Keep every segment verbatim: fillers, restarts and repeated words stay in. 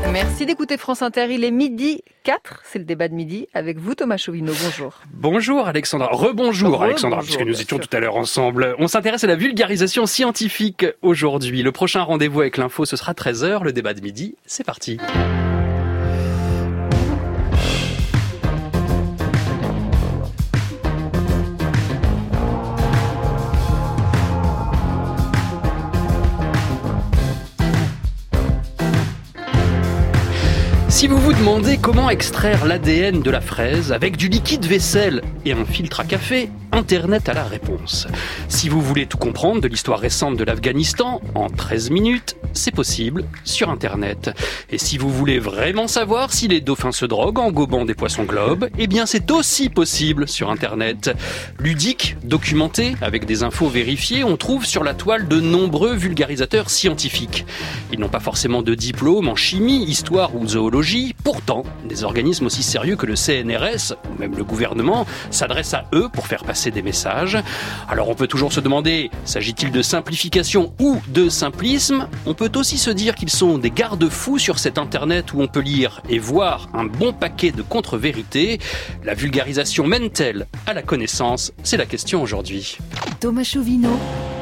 Merci d'écouter France Inter. Il est midi quatre, c'est le débat de midi avec vous Thomas Chauvineau. Bonjour. Bonjour Alexandra. Rebonjour Alexandra, Rebonjour, puisque nous étions sûr. tout à l'heure ensemble. On s'intéresse à la vulgarisation scientifique aujourd'hui. Le prochain rendez-vous avec l'info, ce sera treize heures. Le débat de midi, c'est parti. Si vous vous demandez comment extraire l'A D N de la fraise avec du liquide vaisselle et un filtre à café, Internet a la réponse. Si vous voulez tout comprendre de l'histoire récente de l'Afghanistan, en treize minutes, c'est possible sur Internet. Et si vous voulez vraiment savoir si les dauphins se droguent en gobant des poissons globes, eh bien c'est aussi possible sur Internet. Ludique, documenté, avec des infos vérifiées, on trouve sur la toile de nombreux vulgarisateurs scientifiques. Ils n'ont pas forcément de diplôme en chimie, histoire ou zoologie. Pourtant, des organismes aussi sérieux que le C N R S, ou même le gouvernement, s'adressent à eux pour faire passer des messages. Alors on peut toujours se demander, s'agit-il de simplification ou de simplisme ? On peut aussi se dire qu'ils sont des garde-fous sur cet Internet où on peut lire et voir un bon paquet de contre-vérités. La vulgarisation mène-t-elle à la connaissance ? C'est la question aujourd'hui. Thomas Chauvineau,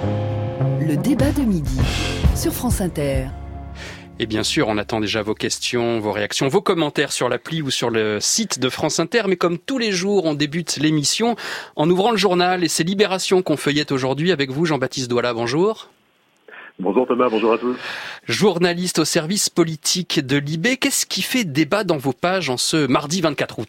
le débat de midi sur France Inter. Et bien sûr, on attend déjà vos questions, vos réactions, vos commentaires sur l'appli ou sur le site de France Inter. Mais comme tous les jours, on débute l'émission en ouvrant le journal. Et c'est Libération qu'on feuillette aujourd'hui avec vous, Jean-Baptiste Douala. Bonjour. Bonjour Thomas, bonjour à tous. Journaliste au service politique de Libé, qu'est-ce qui fait débat dans vos pages en ce mardi vingt-quatre août ?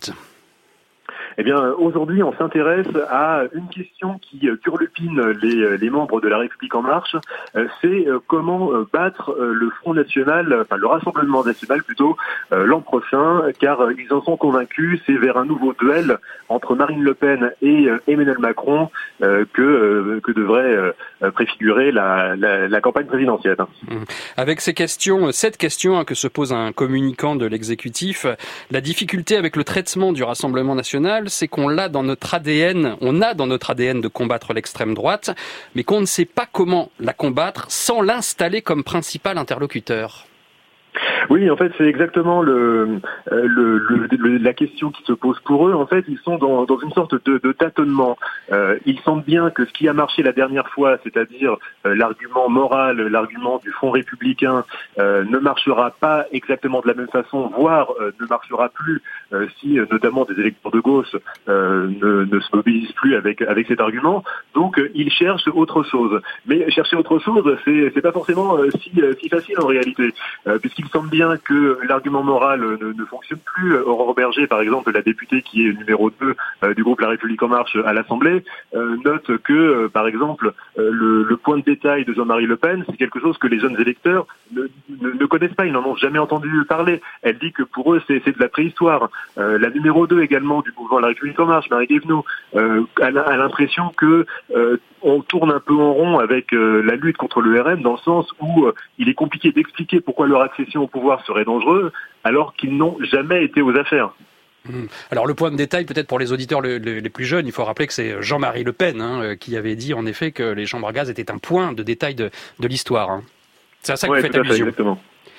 Eh bien, aujourd'hui, on s'intéresse à une question qui turlupine les, les membres de La République En Marche. C'est comment battre le Front National, enfin le Rassemblement National plutôt, l'an prochain, car ils en sont convaincus. C'est vers un nouveau duel entre Marine Le Pen et Emmanuel Macron que, que devrait préfigurer la, la, la campagne présidentielle. Avec ces questions, cette question que se pose un communicant de l'exécutif, la difficulté avec le traitement du Rassemblement National, c'est qu'on l'a dans notre A D N, on a dans notre A D N de combattre l'extrême droite, mais qu'on ne sait pas comment la combattre sans l'installer comme principal interlocuteur. Oui, en fait, c'est exactement le, le, le, le la question qui se pose pour eux. En fait, ils sont dans, dans une sorte de, de tâtonnement. Euh, ils sentent bien que ce qui a marché la dernière fois, c'est-à-dire euh, l'argument moral, l'argument du Front républicain, euh, ne marchera pas exactement de la même façon, voire euh, ne marchera plus euh, si, euh, notamment, des électeurs de gauche euh, ne, ne se mobilisent plus avec avec cet argument. Donc, euh, ils cherchent autre chose. Mais chercher autre chose, c'est c'est pas forcément euh, si euh, si facile en réalité, euh, puisqu'il semble bien que l'argument moral ne, ne fonctionne plus. Aurore Berger, par exemple, la députée qui est numéro deux euh, du groupe La République En Marche à l'Assemblée, euh, note que, euh, par exemple, euh, le, le point de détail de Jean-Marie Le Pen, c'est quelque chose que les jeunes électeurs ne, ne, ne connaissent pas, ils n'en ont jamais entendu parler. Elle dit que pour eux, c'est, c'est de la préhistoire. Euh, la numéro deux également du mouvement La République En Marche, Marie Guévenoux, euh, a, a l'impression que euh, on tourne un peu en rond avec euh, la lutte contre le R N, dans le sens où euh, il est compliqué d'expliquer pourquoi leur accession au pouvoir serait dangereux, alors qu'ils n'ont jamais été aux affaires. Alors le point de détail, peut-être pour les auditeurs le, le, les plus jeunes, il faut rappeler que c'est Jean-Marie Le Pen hein, qui avait dit en effet que les chambres à gaz étaient un point de détail de, de l'histoire. Hein. C'est à ça que ouais, vous faites allusion. Exactement.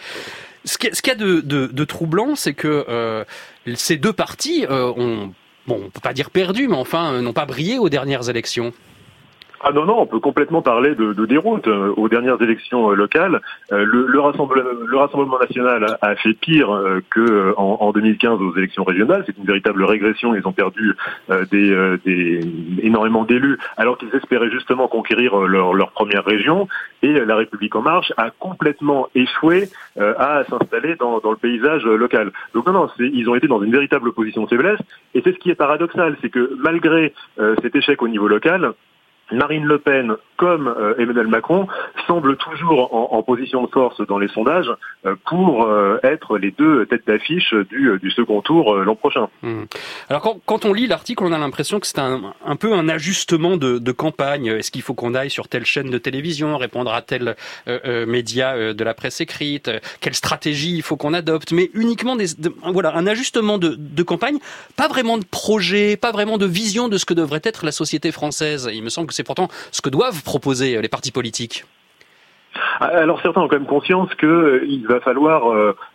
Ce qu'il y a de, de, de troublant, c'est que euh, ces deux partis euh, ont, bon, on peut pas dire perdu, mais enfin euh, n'ont pas brillé aux dernières élections. Ah non, non, on peut complètement parler de, de déroute. Euh, aux dernières élections euh, locales, euh, le, le, Rassemblement, le Rassemblement National a, a fait pire euh, que en, en deux mille quinze aux élections régionales. C'est une véritable régression. Ils ont perdu euh, des, euh, des, énormément d'élus, alors qu'ils espéraient justement conquérir euh, leur, leur première région. Et euh, La République En Marche a complètement échoué euh, à s'installer dans, dans le paysage euh, local. Donc non, non, c'est, ils ont été dans une véritable position de faiblesse. Et c'est ce qui est paradoxal, c'est que malgré euh, cet échec au niveau local, Marine Le Pen, comme euh, Emmanuel Macron, semblent toujours en, en position de force dans les sondages euh, pour euh, être les deux têtes d'affiche du, du second tour euh, l'an prochain. Mmh. Alors quand, quand on lit l'article, on a l'impression que c'est un, un peu un ajustement de, de campagne. Est-ce qu'il faut qu'on aille sur telle chaîne de télévision, répondre à tel euh, euh, média euh, de la presse écrite, euh, quelle stratégie il faut qu'on adopte, mais uniquement des, de, voilà, un ajustement de, de campagne, pas vraiment de projet, pas vraiment de vision de ce que devrait être la société française. Il me semble que c'est pourtant ce que doivent proposer les partis politiques. Alors certains ont quand même conscience qu'il va falloir euh,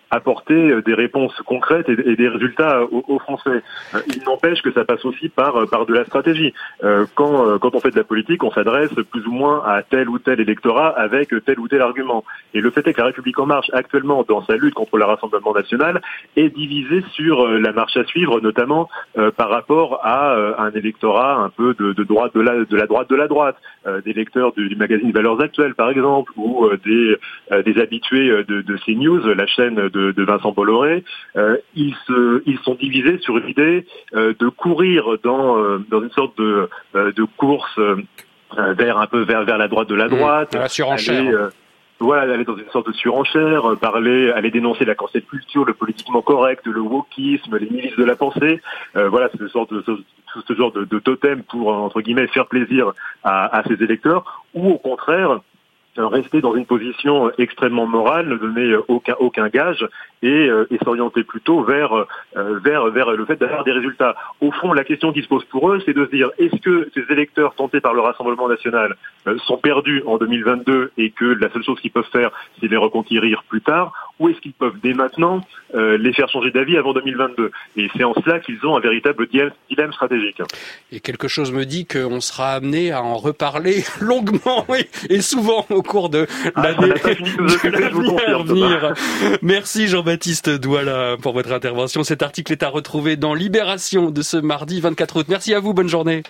apporter des réponses concrètes et, et des résultats aux, aux Français. Il n'empêche que ça passe aussi par par de la stratégie. Euh, quand quand on fait de la politique, on s'adresse plus ou moins à tel ou tel électorat avec tel ou tel argument. Et le fait est que la République en marche actuellement dans sa lutte contre le Rassemblement national est divisée sur la marche à suivre, notamment euh, par rapport à euh, un électorat un peu de, de droite de la de la droite de la droite, euh, des lecteurs du, du magazine Valeurs Actuelles par exemple, ou euh, des euh, des habitués de, de CNews, la chaîne de, de Vincent Bolloré. Euh, ils se ils sont divisés sur une idée euh, de courir dans euh, dans une sorte de euh, de course euh, vers un peu vers vers la droite de la droite, mmh, la surenchère. Aller, euh, Voilà, aller dans une sorte de surenchère, parler, aller dénoncer la cancel culture, le politiquement correct, le wokisme, les milices de la pensée. Euh, voilà, c'est ce, sorte de, ce, ce genre de, de totem pour, entre guillemets, faire plaisir à, à ses électeurs, ou au contraire, rester dans une position extrêmement morale, ne donner aucun aucun gage et, euh, et s'orienter plutôt vers euh, vers vers le fait d'avoir des résultats. Au fond, la question qui se pose pour eux, c'est de se dire est-ce que ces électeurs tentés par le Rassemblement national euh, sont perdus en deux mille vingt-deux et que la seule chose qu'ils peuvent faire, c'est les reconquérir plus tard, ou est-ce qu'ils peuvent dès maintenant euh, les faire changer d'avis avant deux mille vingt-deux? Et c'est en cela qu'ils ont un véritable dilemme stratégique. Et quelque chose me dit qu'on sera amené à en reparler longuement et, et souvent au cours de l'année à venir. Merci Jean-Baptiste Douala pour votre intervention. Cet article est à retrouver dans Libération de ce mardi vingt-quatre août. Merci à vous, bonne journée.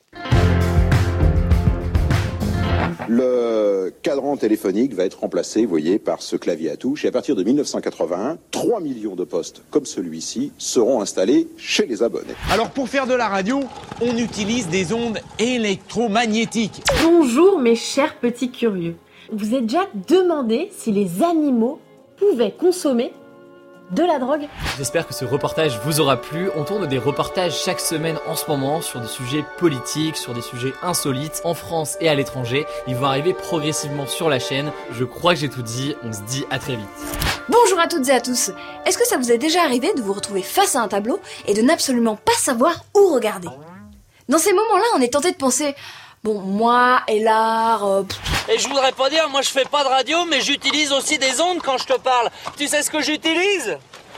Le cadran téléphonique va être remplacé, vous voyez, par ce clavier à touches. Et à partir de mille neuf cent quatre-vingt-un, trois millions de postes comme celui-ci seront installés chez les abonnés. Alors pour faire de la radio, on utilise des ondes électromagnétiques. Bonjour mes chers petits curieux. Vous êtes déjà demandé si les animaux pouvaient consommer de la drogue? J'espère que ce reportage vous aura plu. On tourne des reportages chaque semaine en ce moment sur des sujets politiques, sur des sujets insolites en France et à l'étranger. Ils vont arriver progressivement sur la chaîne. Je crois que j'ai tout dit. On se dit à très vite. Bonjour à toutes et à tous. Est-ce que ça vous est déjà arrivé de vous retrouver face à un tableau et de n'absolument pas savoir où regarder? Dans ces moments-là, on est tenté de penser... Bon, moi et l'art... Euh, et je voudrais pas dire, moi je fais pas de radio, mais j'utilise aussi des ondes quand je te parle. Tu sais ce que j'utilise?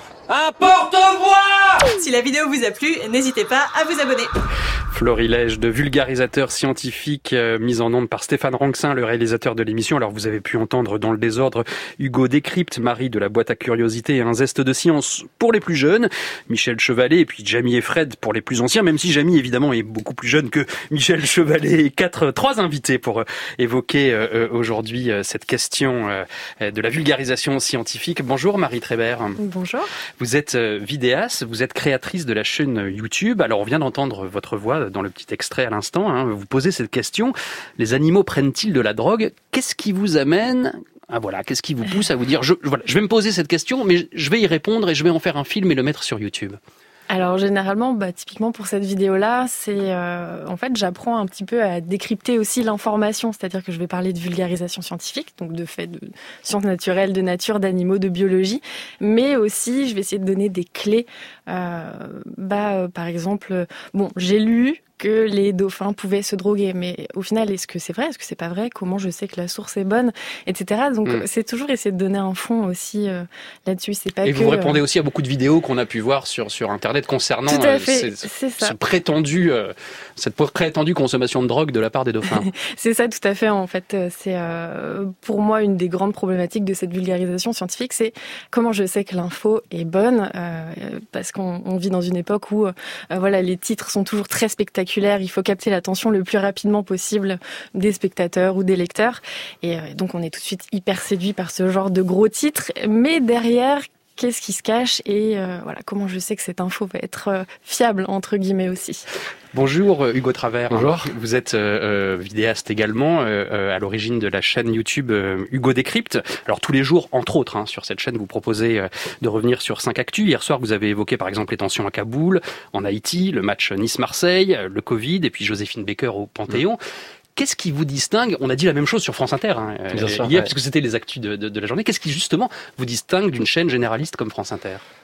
Un porte-voix! Si la vidéo vous a plu, n'hésitez pas à vous abonner. Florilège de vulgarisateur scientifique euh, mise en onde par Stéphane Ranxin, le réalisateur de l'émission. Alors vous avez pu entendre dans le désordre Hugo Décrypte, Marie de la boîte à curiosités et un zeste de science pour les plus jeunes, Michel Chevalet et puis Jamie et Fred pour les plus anciens, même si Jamie évidemment est beaucoup plus jeune que Michel Chevalet, et quatre, trois invités pour euh, évoquer euh, aujourd'hui euh, cette question euh, de la vulgarisation scientifique. Bonjour Marie Trébert. Bonjour. Vous êtes euh, vidéaste, vous êtes créatrice de la chaîne YouTube. Alors on vient d'entendre votre voix dans le petit extrait à l'instant, hein, vous posez cette question, les animaux prennent-ils de la drogue? Qu'est-ce qui vous amène, ah voilà, qu'est-ce qui vous pousse à vous dire, je, voilà, je vais me poser cette question, mais je vais y répondre et je vais en faire un film et le mettre sur YouTube? Alors généralement, bah, typiquement pour cette vidéo-là, c'est euh, en fait j'apprends un petit peu à décrypter aussi l'information, c'est-à-dire que je vais parler de vulgarisation scientifique, donc de faits de sciences naturelles, de nature, d'animaux, de biologie, mais aussi je vais essayer de donner des clés. Euh, bah euh, par exemple, bon j'ai lu que les dauphins pouvaient se droguer, mais au final, est-ce que c'est vrai, est-ce que c'est pas vrai, comment je sais que la source est bonne, et cetera. Donc mmh. c'est toujours essayer de donner un fond aussi euh, là-dessus. C'est pas et que, vous répondez euh... aussi à beaucoup de vidéos qu'on a pu voir sur sur internet concernant Tout à fait, euh, ces, c'est ça. ce prétendu euh, cette prétendue consommation de drogue de la part des dauphins. C'est ça, tout à fait. En fait, c'est euh, pour moi une des grandes problématiques de cette vulgarisation scientifique, c'est comment je sais que l'info est bonne, euh, parce qu'on on vit dans une époque où euh, voilà les titres sont toujours très spectaculaires. Il faut capter l'attention le plus rapidement possible des spectateurs ou des lecteurs. Et donc, on est tout de suite hyper séduit par ce genre de gros titres. Mais derrière, qu'est-ce qui se cache? Et euh, voilà, comment je sais que cette info va être euh, fiable, entre guillemets aussi. Bonjour Hugo Travers. Bonjour. Vous êtes euh, vidéaste également, euh, à l'origine de la chaîne YouTube euh, Hugo Décrypte. Alors tous les jours, entre autres, hein, sur cette chaîne, vous proposez euh, de revenir sur cinq actus. Hier soir, vous avez évoqué par exemple les tensions à Kaboul, en Haïti, le match Nice-Marseille, le Covid et puis Joséphine Baker au Panthéon. Mmh. Qu'est-ce qui vous distingue? On a dit la même chose sur France Inter hein, Bien euh, sûr, hier, ouais. puisque c'était les actus de, de, de la journée. Qu'est-ce qui justement vous distingue d'une chaîne généraliste comme France Inter?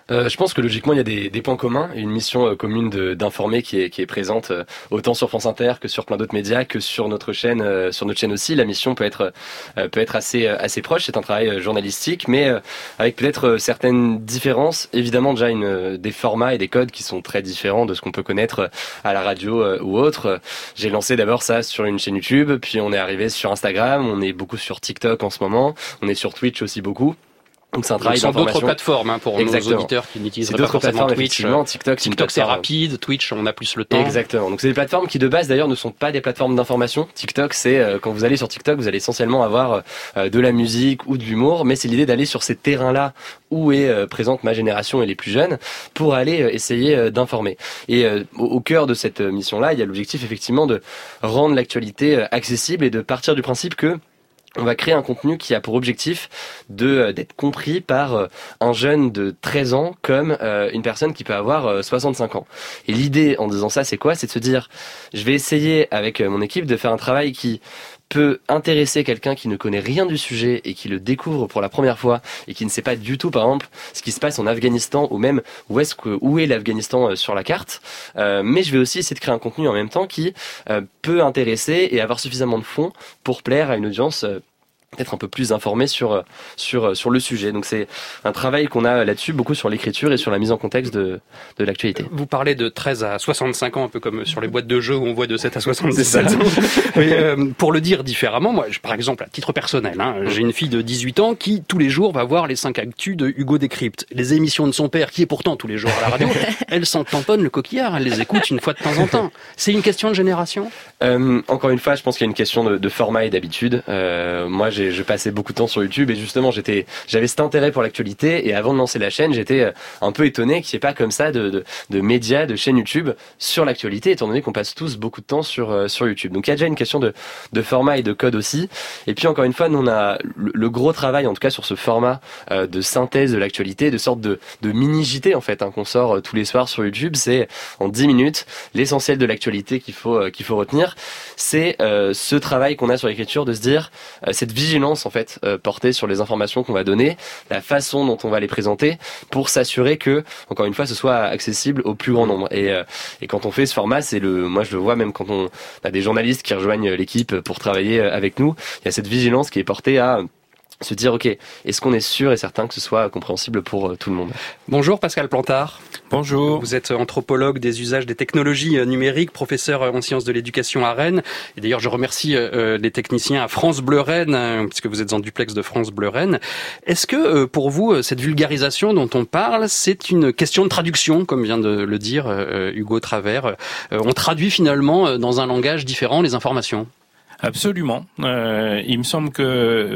Euh, je pense que logiquement il y a des, des points communs et une mission euh, commune de, d'informer qui est, qui est présente euh, autant sur France Inter que sur plein d'autres médias, que sur notre chaîne, euh, sur notre chaîne aussi. La mission peut être euh, peut être assez euh, assez proche. C'est un travail euh, journalistique, mais euh, avec peut-être euh, certaines différences. Évidemment déjà une euh, des formats et des codes qui sont très différents de ce qu'on peut connaître euh, à la radio euh, ou autre. J'ai lancé d'abord ça sur une chaîne YouTube, puis on est arrivé sur Instagram, on est beaucoup sur TikTok en ce moment, on est sur Twitch aussi beaucoup. Donc c'est un travail sur d'information. d'autres plateformes hein, pour Exactement. nos auditeurs qui n'utilisent pas d'autres forcément plateformes, Twitch. TikTok, TikTok c'est rapide, Twitch on a plus le temps. Exactement. Donc c'est des plateformes qui de base d'ailleurs ne sont pas des plateformes d'information. TikTok c'est euh, quand vous allez sur TikTok vous allez essentiellement avoir euh, de la musique ou de l'humour, mais c'est l'idée d'aller sur ces terrains-là où est euh, présente ma génération et les plus jeunes pour aller euh, essayer euh, d'informer. Et euh, au, au cœur de cette euh, mission-là, il y a l'objectif effectivement de rendre l'actualité euh, accessible et de partir du principe que on va créer un contenu qui a pour objectif de d'être compris par un jeune de treize ans comme euh, une personne qui peut avoir euh, soixante-cinq ans. Et l'idée en disant ça, c'est quoi ? C'est de se dire, je vais essayer avec mon équipe de faire un travail qui peut intéresser quelqu'un qui ne connaît rien du sujet et qui le découvre pour la première fois et qui ne sait pas du tout, par exemple, ce qui se passe en Afghanistan ou même où est-ce que où est l'Afghanistan sur la carte. Euh, mais je vais aussi essayer de créer un contenu en même temps qui euh, peut intéresser et avoir suffisamment de fond pour plaire à une audience euh, peut-être un peu plus informé sur sur sur le sujet. Donc c'est un travail qu'on a là-dessus, beaucoup sur l'écriture et sur la mise en contexte de de l'actualité. Vous parlez de treize à soixante-cinq ans, un peu comme sur les boîtes de jeux où on voit de sept à soixante-dix-sept ans. Mais euh, pour le dire différemment, moi, je, par exemple, à titre personnel, hein, j'ai une fille de dix-huit ans qui tous les jours va voir les cinq actus de Hugo Décrypte. Les émissions de son père, qui est pourtant tous les jours à la radio, elle s'en tamponne le coquillard, elle les écoute une fois de temps en temps. C'est une question de génération. Euh, encore une fois, je pense qu'il y a une question de, de format et d'habitude. Euh, moi, j'ai je passais beaucoup de temps sur YouTube et justement j'étais j'avais cet intérêt pour l'actualité et avant de lancer la chaîne j'étais un peu étonné qu'il n'y ait pas comme ça de, de, de médias, de chaînes YouTube sur l'actualité étant donné qu'on passe tous beaucoup de temps sur, euh, sur YouTube. Donc il y a déjà une question de, de format et de code aussi. Et puis encore une fois nous on a le, le gros travail en tout cas sur ce format euh, de synthèse de l'actualité, de sorte de, de mini-J T en fait hein, qu'on sort euh, tous les soirs sur YouTube. C'est en dix minutes l'essentiel de l'actualité qu'il faut, euh, qu'il faut retenir. C'est euh, ce travail qu'on a sur l'écriture de se dire euh, cette vigilance en fait euh, portée sur les informations qu'on va donner, la façon dont on va les présenter pour s'assurer que encore une fois ce soit accessible au plus grand nombre. Et euh, et quand on fait ce format, c'est le moi je le vois même quand on a des journalistes qui rejoignent l'équipe pour travailler avec nous, il y a cette vigilance qui est portée à se dire ok, est-ce qu'on est sûr et certain que ce soit compréhensible pour euh, tout le monde. Bonjour Pascal Plantard. Bonjour. Vous êtes anthropologue des usages des technologies numériques, professeur en sciences de l'éducation à Rennes. Et d'ailleurs, je remercie euh, les techniciens à France Bleu Rennes, euh, puisque vous êtes en duplex de France Bleu Rennes. Est-ce que euh, pour vous, cette vulgarisation dont on parle, c'est une question de traduction, comme vient de le dire euh, Hugo Travers euh, on traduit finalement euh, dans un langage différent les informations? Absolument. Euh, il me semble que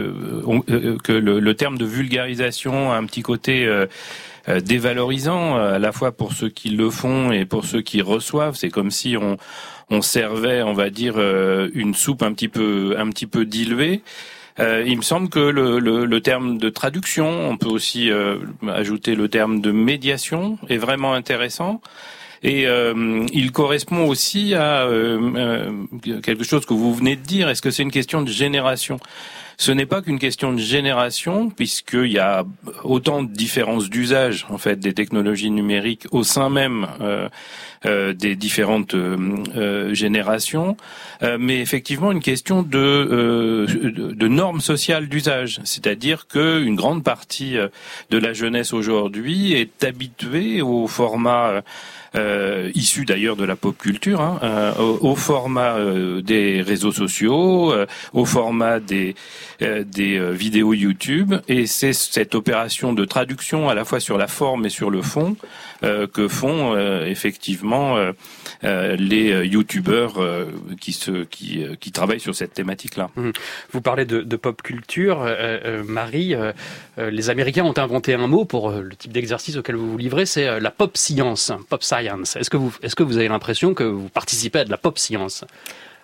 euh, que le, le terme de vulgarisation a un petit côté euh, euh, dévalorisant à la fois pour ceux qui le font et pour ceux qui reçoivent. C'est comme si on on servait, on va dire, euh, une soupe un petit peu un petit peu diluée. Euh, il me semble que le, le, le terme de traduction, on peut aussi euh, ajouter le terme de médiation, est vraiment intéressant. Et euh, il correspond aussi à euh, euh, quelque chose que vous venez de dire. Est-ce que c'est une question de génération ? Ce n'est pas qu'une question de génération, puisqu'il y a autant de différences d'usage en fait des technologies numériques au sein même euh, euh, des différentes euh, euh, générations, euh, mais effectivement une question de, euh, de, de normes sociales d'usage, c'est-à-dire que une grande partie de la jeunesse aujourd'hui est habituée au format Euh, issu d'ailleurs de la pop culture, hein, euh, au, au format euh, des réseaux sociaux, euh, au format des euh, des euh, vidéos YouTube, et c'est cette opération de traduction à la fois sur la forme et sur le fond euh, que font euh, effectivement euh, euh, les YouTubeurs euh, qui se qui euh, qui travaillent sur cette thématique-là. Vous parlez de, de pop culture, euh, euh, Marie. Euh, euh, les Américains ont inventé un mot pour euh, le type d'exercice auquel vous vous livrez, c'est euh, la pop science, pop science. Est-ce que vous, est-ce que vous avez l'impression que vous participez à de la pop science ?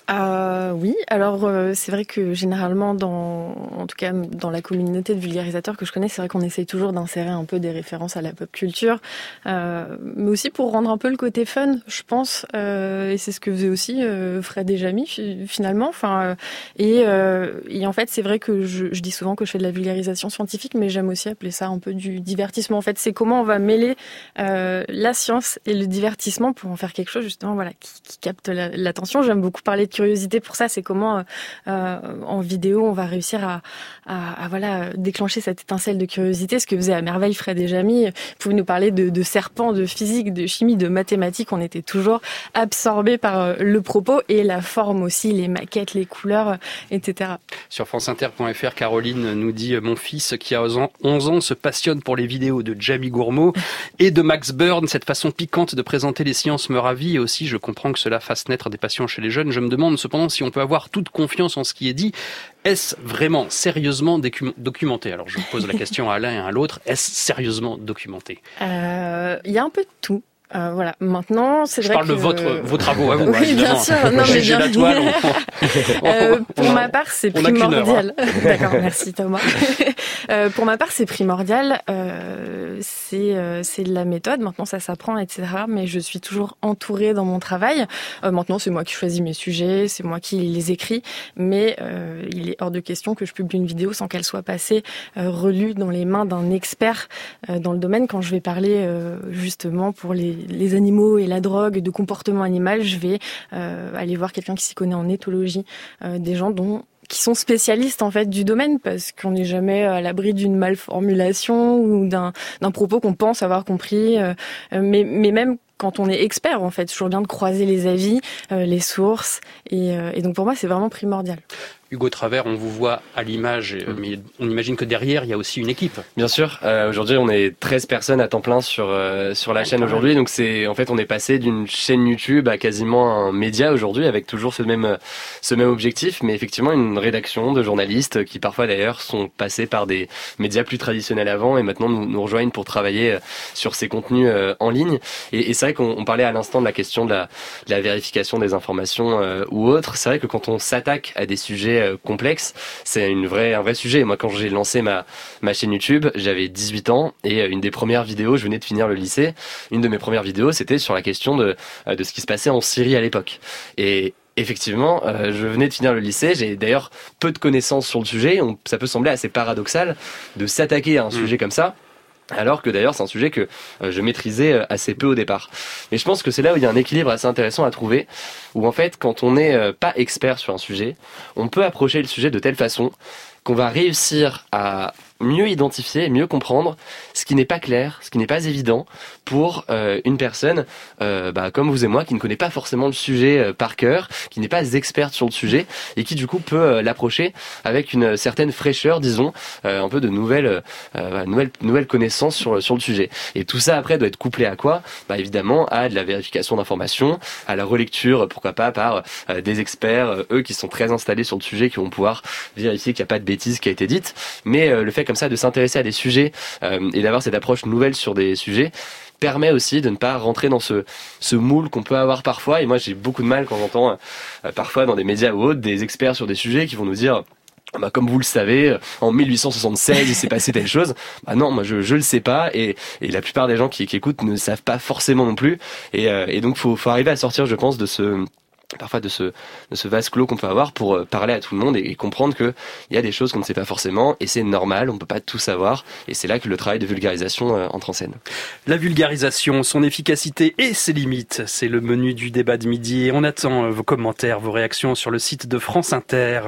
Euh, oui, alors euh, c'est vrai que généralement, dans, en tout cas dans la communauté de vulgarisateurs que je connais, c'est vrai qu'on essaye toujours d'insérer un peu des références à la pop culture, euh, mais aussi pour rendre un peu le côté fun, je pense, euh, et c'est ce que faisait aussi euh, Fred et Jamy finalement. Enfin, euh, et, euh, et en fait, c'est vrai que je, je dis souvent que je fais de la vulgarisation scientifique, mais j'aime aussi appeler ça un peu du divertissement. En fait, c'est comment on va mêler euh, la science et le divertissement pour en faire quelque chose justement, voilà, qui, qui capte la, l'attention. J'aime beaucoup parler de curiosité pour ça, c'est comment euh, en vidéo on va réussir à, à, à voilà déclencher cette étincelle de curiosité, ce que faisait à merveille Fred et Jamy. Ils pouvaient nous parler de, de serpents, de physique, de chimie, de mathématiques. On était toujours absorbés par le propos et la forme aussi, les maquettes, les couleurs, et cetera. Sur franceinter point f r, Caroline nous dit « Mon fils qui a onze ans se passionne pour les vidéos de Jamie Gourmaud et de Max Byrne. Cette façon piquante de présenter les sciences me ravit et aussi je comprends que cela fasse naître des passions chez les jeunes. Je me demande cependant si on peut avoir toute confiance en ce qui est dit. Est-ce vraiment sérieusement documenté ?» Alors je pose la question à l'un et à l'autre. Est-ce sérieusement documenté ? euh, Il y a un peu de tout. Euh, voilà. Maintenant, c'est je vrai parle que... de votre, vos travaux à vous, oui, évidemment. Bien sûr. Non, mais bien... la toile. On... euh, pour ma part, c'est on primordial. Heure, hein. D'accord, merci Thomas. euh, pour ma part, c'est primordial. Euh, c'est euh, c'est de la méthode. Maintenant, ça s'apprend, et cetera. Mais je suis toujours entourée dans mon travail. Euh, maintenant, c'est moi qui choisis mes sujets, c'est moi qui les écris. Mais euh, il est hors de question que je publie une vidéo sans qu'elle soit passée, euh, relue dans les mains d'un expert euh, dans le domaine. Quand je vais parler euh, justement pour les les animaux et la drogue, de comportement animal, je vais euh, aller voir quelqu'un qui s'y connaît en éthologie, euh, des gens dont qui sont spécialistes en fait du domaine, parce qu'on n'est jamais à l'abri d'une malformulation ou d'un d'un propos qu'on pense avoir compris, euh, mais mais même quand on est expert, en fait, c'est toujours bien de croiser les avis, euh, les sources, et, euh, et donc pour moi c'est vraiment primordial. Hugo Travers, on vous voit à l'image, mais on imagine que derrière, il y a aussi une équipe. Bien sûr. Euh, aujourd'hui, on est treize personnes à temps plein sur euh, sur la chaîne aujourd'hui. Donc c'est en fait, on est passé d'une chaîne YouTube à quasiment un média aujourd'hui, avec toujours ce même ce même objectif, mais effectivement une rédaction de journalistes qui parfois d'ailleurs sont passés par des médias plus traditionnels avant et maintenant nous, nous rejoignent pour travailler sur ces contenus euh, en ligne. Et, et c'est vrai qu'on on parlait à l'instant de la question de la, de la vérification des informations euh, ou autre. C'est vrai que quand on s'attaque à des sujets complexe, c'est une vraie, un vrai sujet. Moi, quand j'ai lancé ma, ma chaîne YouTube, j'avais dix-huit ans et une des premières vidéos, je venais de finir le lycée, une de mes premières vidéos, c'était sur la question de, de ce qui se passait en Syrie à l'époque. Et effectivement, euh, je venais de finir le lycée, j'ai d'ailleurs peu de connaissances sur le sujet, on, ça peut sembler assez paradoxal de s'attaquer à un mmh. sujet comme ça, alors que d'ailleurs c'est un sujet que euh, je maîtrisais assez peu au départ. Mais je pense que c'est là où il y a un équilibre assez intéressant à trouver, où en fait quand on n'est euh, pas expert sur un sujet, on peut approcher le sujet de telle façon qu'on va réussir à mieux identifier, mieux comprendre ce qui n'est pas clair, ce qui n'est pas évident pour euh, une personne euh, bah, comme vous et moi qui ne connaît pas forcément le sujet euh, par cœur, qui n'est pas experte sur le sujet et qui du coup peut euh, l'approcher avec une certaine fraîcheur, disons, euh, un peu de nouvelles, euh, nouvelles, nouvelles connaissances sur, sur le sujet. Et tout ça après doit être couplé à quoi ? Bah, évidemment à de la vérification d'informations, à la relecture, pourquoi pas par euh, des experts, euh, eux qui sont très installés sur le sujet, qui vont pouvoir vérifier qu'il n'y a pas de bêtises qui a été dite, mais euh, le fait comme ça de s'intéresser à des sujets euh, et d'avoir cette approche nouvelle sur des sujets permet aussi de ne pas rentrer dans ce, ce moule qu'on peut avoir parfois. Et moi j'ai beaucoup de mal quand j'entends euh, parfois dans des médias ou autres des experts sur des sujets qui vont nous dire bah, comme vous le savez, en mille huit cent soixante-seize il s'est passé telle chose. Bah non, moi je je le sais pas et et la plupart des gens qui, qui écoutent ne savent pas forcément non plus. Et euh, et donc faut faut arriver à sortir, je pense, de ce parfois de ce de ce vase clos qu'on peut avoir pour parler à tout le monde et, et comprendre que il y a des choses qu'on ne sait pas forcément et c'est normal, on peut pas tout savoir et c'est là que le travail de vulgarisation euh, entre en scène. La vulgarisation, son efficacité et ses limites, c'est le menu du débat de midi et on attend vos commentaires, vos réactions sur le site de France Inter.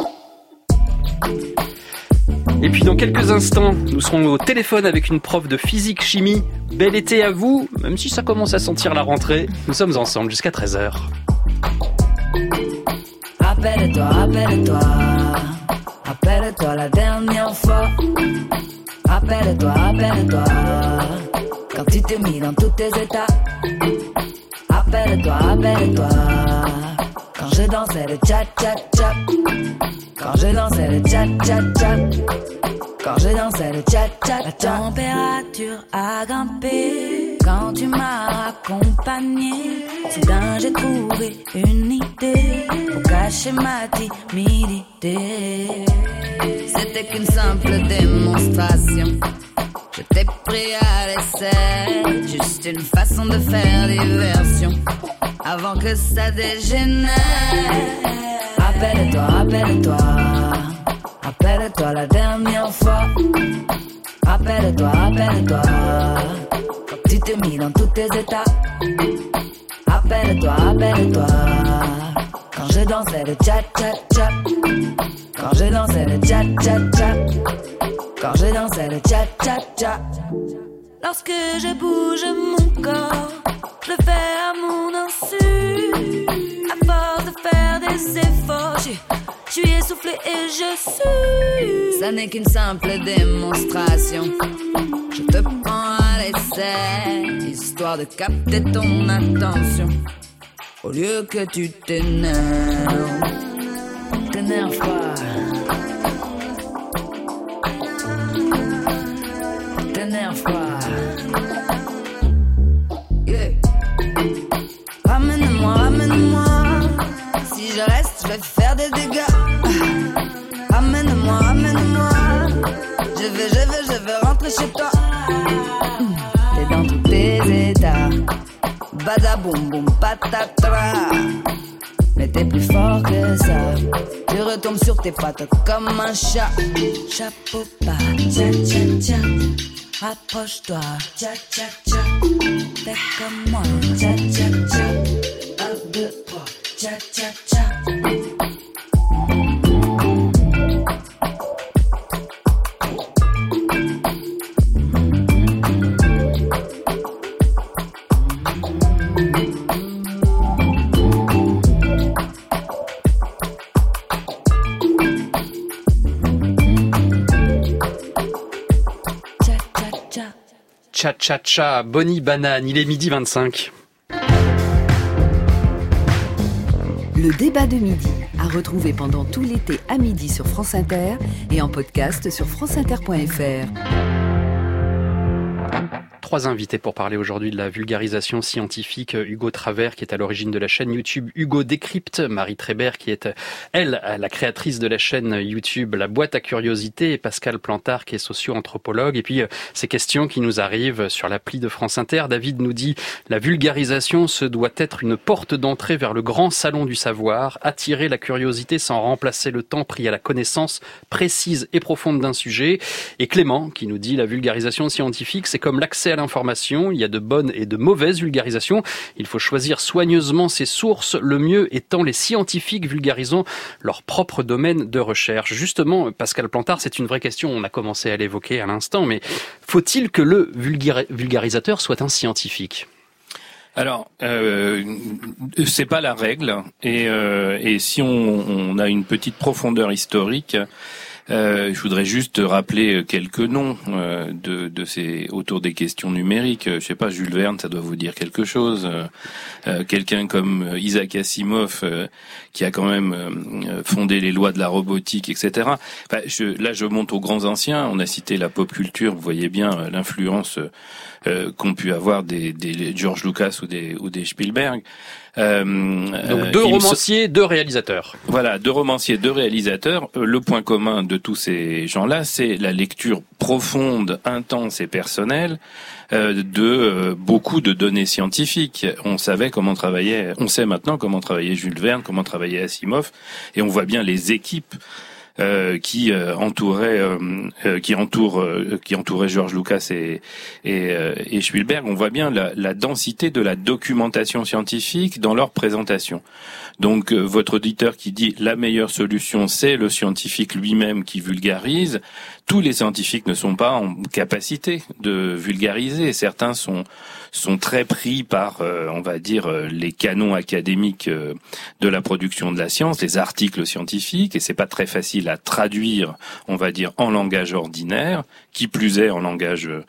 Et puis dans quelques instants, nous serons au téléphone avec une prof de physique-chimie. Bel été à vous, même si ça commence à sentir la rentrée. Nous sommes ensemble jusqu'à treize heures. Rappelle-toi, rappelle-toi, rappelle-toi la dernière fois. Rappelle-toi, rappelle-toi, quand tu t'es mis dans tous tes états. Rappelle-toi, rappelle-toi, quand je dansais le tcha-tcha-tcha. Quand je dansais le tcha-tcha-tcha. quand je dansais le cha-cha-cha. La température a grimpé quand tu m'as accompagné. Soudain j'ai trouvé une idée pour cacher ma timidité. C'était qu'une simple démonstration, je t'ai pris à l'essai. Juste une façon de faire diversion avant que ça dégénère. Rappelle-toi, rappelle-toi, rappelle-toi la dernière fois. Rappelle-toi, rappelle-toi, quand tu t'es mis dans tous tes états. Rappelle-toi, rappelle-toi, quand je dansais le cha-cha-cha. Quand je dansais le cha-cha-cha. Quand je dansais le cha-cha-cha. Lorsque je bouge mon corps, je le fais à mon insu. À force de faire des efforts, je, je suis essoufflé et je suis. Ça n'est qu'une simple démonstration, je te prends à l'essai, histoire de capter ton attention. Au lieu que tu t'énerves, t'énerve pas. T'énerve pas. Yeah. Ramène-moi, ramène-moi. Si je reste, je vais faire des dégâts. Ramène-moi, ramène-moi. Je vais, je vais, je vais rentrer chez toi. T'es dans tous tes états. Badaboum boum patatra. Mais t'es plus fort que ça. Tu retombes sur tes pattes comme un chat. Chapeau pas, tcha tcha tcha. Rapproche-toi, tcha tcha tcha. Fais comme moi, tcha tcha tcha. Un, deux, trois, tcha tcha tcha. Cha-cha-cha, Bonnie Banane, il est midi vingt-cinq. Le débat de midi, à retrouver pendant tout l'été à midi sur France Inter et en podcast sur franceinter point f r. Trois invités pour parler aujourd'hui de la vulgarisation scientifique. Hugo Travers, qui est à l'origine de la chaîne YouTube Hugo Décrypte, Marie Trébert, qui est, elle, la créatrice de la chaîne YouTube La Boîte à Curiosités, et Pascal Plantard, qui est socio-anthropologue. Et puis, ces questions qui nous arrivent sur l'appli de France Inter. David nous dit « La vulgarisation, ce doit être une porte d'entrée vers le grand salon du savoir, attirer la curiosité sans remplacer le temps pris à la connaissance précise et profonde d'un sujet. » Et Clément, qui nous dit « La vulgarisation scientifique, c'est comme l'accès à l'information, il y a de bonnes et de mauvaises vulgarisations. Il faut choisir soigneusement ses sources, le mieux étant les scientifiques vulgarisant leur propre domaine de recherche. » Justement, Pascal Plantard, c'est une vraie question, on a commencé à l'évoquer à l'instant, mais faut-il que le vulgari- vulgarisateur soit un scientifique ? Alors, euh, c'est pas la règle, et, euh, et si on, on a une petite profondeur historique, Euh, je voudrais juste rappeler quelques noms euh, de, de ces autour des questions numériques. Je sais pas, Jules Verne, ça doit vous dire quelque chose. Euh, quelqu'un comme Isaac Asimov, euh, qui a quand même euh, fondé les lois de la robotique, et cetera. Enfin, je, là, je monte aux grands anciens. On a cité la pop culture. Vous voyez bien euh, l'influence euh, qu'ont pu avoir des, des George Lucas ou des, ou des Spielberg. Euh, Donc deux romanciers, se... deux réalisateurs. Voilà, deux romanciers, deux réalisateurs. Le point commun de tous ces gens-là, c'est la lecture profonde, intense et personnelle euh, de euh, beaucoup de données scientifiques. On savait comment travaillait, on sait maintenant comment travaillait Jules Verne, comment travaillait Asimov, et on voit bien les équipes Euh, qui euh, entourait euh, euh, qui entoure euh, qui entourait George Lucas et et, euh, et Spielberg. On voit bien la, la densité de la documentation scientifique dans leur présentation. Donc euh, votre auditeur qui dit la meilleure solution c'est le scientifique lui-même qui vulgarise, tous les scientifiques ne sont pas en capacité de vulgariser. Certains sont sont très pris par euh, on va dire euh, les canons académiques euh, de la production de la science, les articles scientifiques, et c'est pas très facile à traduire, on va dire, en langage ordinaire, qui plus est en langage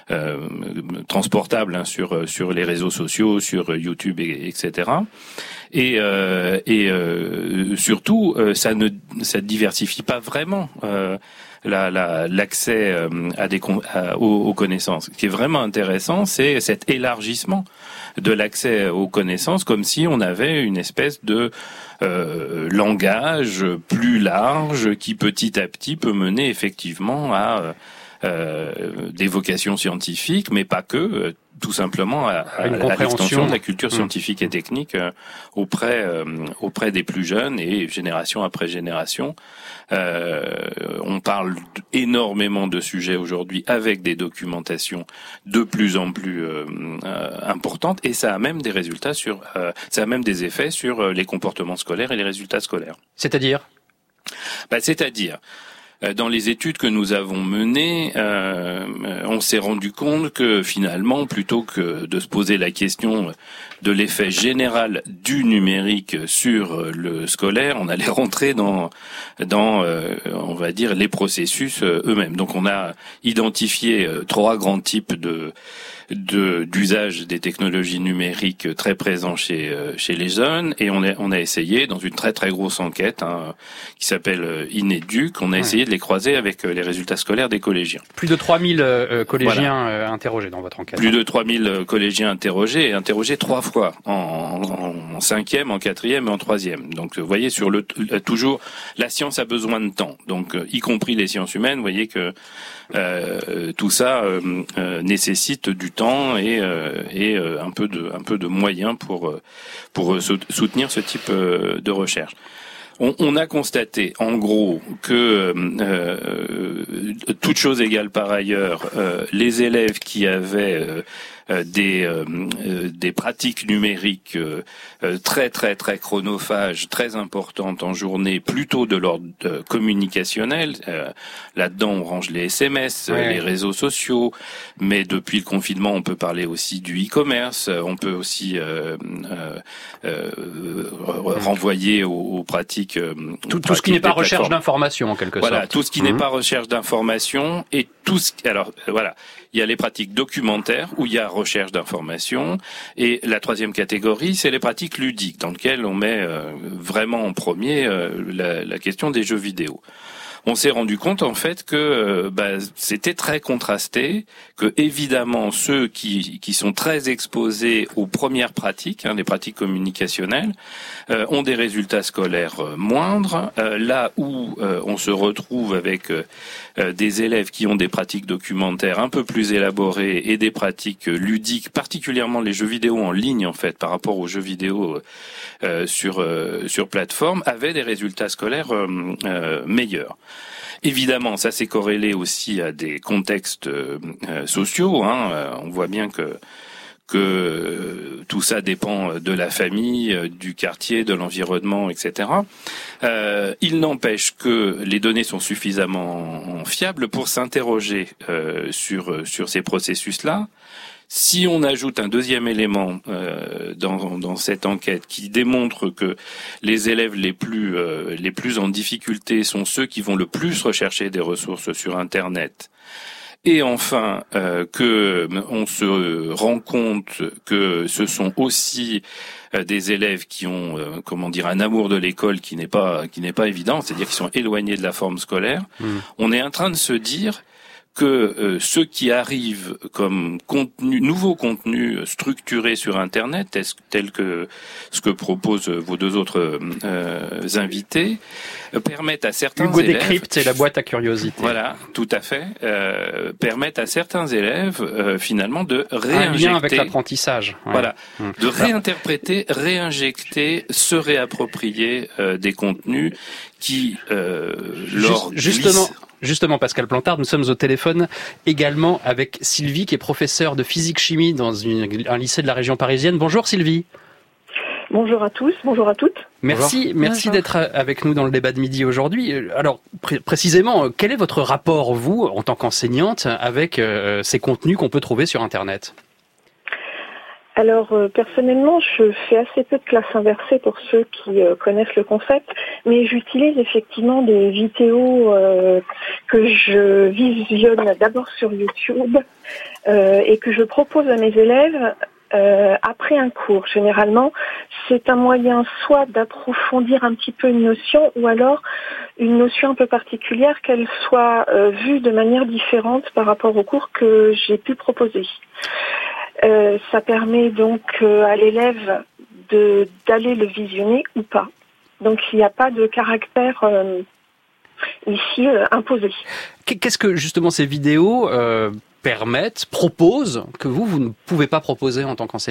euh, transportable hein, sur sur les réseaux sociaux, sur YouTube, et, etc. Et, euh, et euh, surtout, euh, ça ne ça diversifie pas vraiment euh, la, la, l'accès euh, à des à, aux, aux connaissances. Ce qui est vraiment intéressant, c'est cet élargissement de l'accès aux connaissances, comme si on avait une espèce de euh, langage plus large qui petit à petit peut mener effectivement à euh, des vocations scientifiques, mais pas que, euh, tout simplement à, à, à l'extension de la culture scientifique mmh. et technique euh, auprès euh, auprès des plus jeunes et génération après génération. Euh, on parle énormément de sujets aujourd'hui avec des documentations de plus en plus euh, euh, importantes, et ça a même des résultats sur, euh, ça a même des effets sur euh, les comportements scolaires et les résultats scolaires. C'est-à-dire, bah, c'est-à-dire. Dans les études que nous avons menées, euh, on s'est rendu compte que finalement, plutôt que de se poser la question de l'effet général du numérique sur le scolaire, on allait rentrer dans, dans, euh, on va dire, les processus eux-mêmes. Donc, on a identifié trois grands types de de d'usage des technologies numériques très présents chez chez les jeunes, et on a on a essayé dans une très très grosse enquête hein, qui s'appelle Inéduc, on a ouais. essayé de les croiser avec les résultats scolaires des collégiens. Plus de trois mille euh, collégiens voilà. euh, interrogés dans votre enquête. Plus de trois mille collégiens interrogés, et interrogés trois fois en, en, en cinquième, en quatrième et en troisième. Donc vous voyez, sur le toujours la science a besoin de temps, donc y compris les sciences humaines, vous voyez que euh, tout ça euh, euh, nécessite du temps et, euh, et euh, un peu de un peu de moyens pour pour soutenir ce type de recherche. On, on a constaté, en gros, que euh, toute chose égale par ailleurs, euh, les élèves qui avaient euh, des euh, des pratiques numériques euh, très très très chronophages, très importantes en journée, plutôt de l'ordre euh, communicationnel. Euh, là-dedans, on range les S M S, ouais. les réseaux sociaux, mais depuis le confinement, on peut parler aussi du e-commerce. On peut aussi euh, euh, euh, renvoyer aux, aux pratiques. Euh, tout, aux tout ce qui n'est pas recherche d'information, en quelque voilà, sorte. Tout ce qui mmh. n'est pas recherche d'information et tout ce. Alors voilà, il y a les pratiques documentaires où il y a recherche d'information, et la troisième catégorie, c'est les pratiques ludiques, dans lesquelles on met euh, vraiment en premier euh, la, la question des jeux vidéo. On s'est rendu compte en fait que euh, bah, c'était très contrasté, que évidemment ceux qui qui sont très exposés aux premières pratiques, hein, les pratiques communicationnelles, euh, ont des résultats scolaires euh, moindres, euh, là où euh, on se retrouve avec euh, euh, des élèves qui ont des pratiques documentaires un peu plus élaborées et des pratiques euh, ludiques, particulièrement les jeux vidéo en ligne en fait, par rapport aux jeux vidéo euh, sur euh, sur plateforme, avaient des résultats scolaires euh, euh, meilleurs. Évidemment, ça s'est corrélé aussi à des contextes euh, sociaux. Hein. Euh, on voit bien que que euh, tout ça dépend de la famille, euh, du quartier, de l'environnement, et cetera. Euh, il n'empêche que les données sont suffisamment fiables pour s'interroger euh, sur sur ces processus-là. Si on ajoute un deuxième élément euh, dans, dans cette enquête qui démontre que les élèves les plus euh, les plus en difficulté sont ceux qui vont le plus rechercher des ressources sur Internet, et enfin euh, que on se rend compte que ce sont aussi euh, des élèves qui ont euh, comment dire un amour de l'école qui n'est pas qui n'est pas évident, c'est-à-dire qu'ils sont éloignés de la forme scolaire, mmh. on est en train de se dire que euh, ce qui arrive comme contenu, nouveau contenu structuré sur Internet, tel que ce que proposent vos deux autres euh, invités, euh, permettent à certains Hugo élèves... Décrypte, c'est la boîte à curiosité. Voilà, tout à fait. Euh, permettent à certains élèves, euh, finalement, de réinjecter... Un lien avec l'apprentissage. Ouais. Voilà, hum. de réinterpréter, réinjecter, se réapproprier euh, des contenus qui, euh, leur Juste, Justement... glissent. Justement, Pascal Plantard, nous sommes au téléphone également avec Sylvie, qui est professeure de physique-chimie dans une, un lycée de la région parisienne. Bonjour Sylvie. Bonjour à tous, bonjour à toutes. Merci, bonjour. merci bonjour. d'être avec nous dans le débat de midi aujourd'hui. Alors, pr- précisément, quel est votre rapport, vous, en tant qu'enseignante, avec euh, ces contenus qu'on peut trouver sur Internet ? Alors euh, personnellement, je fais assez peu de classe inversée pour ceux qui euh, connaissent le concept, mais j'utilise effectivement des vidéos euh, que je visionne d'abord sur YouTube euh, et que je propose à mes élèves euh, après un cours. Généralement, c'est un moyen soit d'approfondir un petit peu une notion ou alors une notion un peu particulière, qu'elle soit euh, vue de manière différente par rapport au cours que j'ai pu proposer. Euh, ça permet donc euh, à l'élève de d'aller le visionner ou pas. Donc il n'y a pas de caractère euh, ici euh, imposé. Qu'est-ce que justement ces vidéos euh, permettent, proposent, que vous, vous ne pouvez pas proposer en tant qu'enseignant ?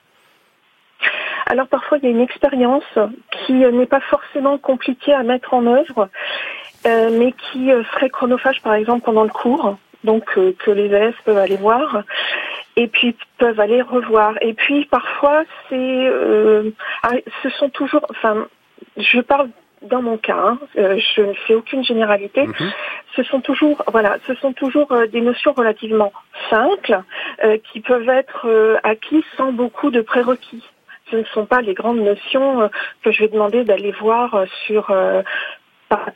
Alors parfois il y a une expérience qui euh, n'est pas forcément compliquée à mettre en œuvre, euh, mais qui euh, serait chronophage par exemple pendant le cours, donc euh, que les élèves peuvent aller voir. Et puis peuvent aller revoir. Et puis parfois c'est, euh, ce sont toujours, enfin, je parle dans mon cas, hein, euh, je ne fais aucune généralité. Mm-hmm. Ce sont toujours, voilà, ce sont toujours euh, des notions relativement simples euh, qui peuvent être euh, acquises sans beaucoup de prérequis. Ce ne sont pas les grandes notions euh, que je vais demander d'aller voir euh, sur euh, par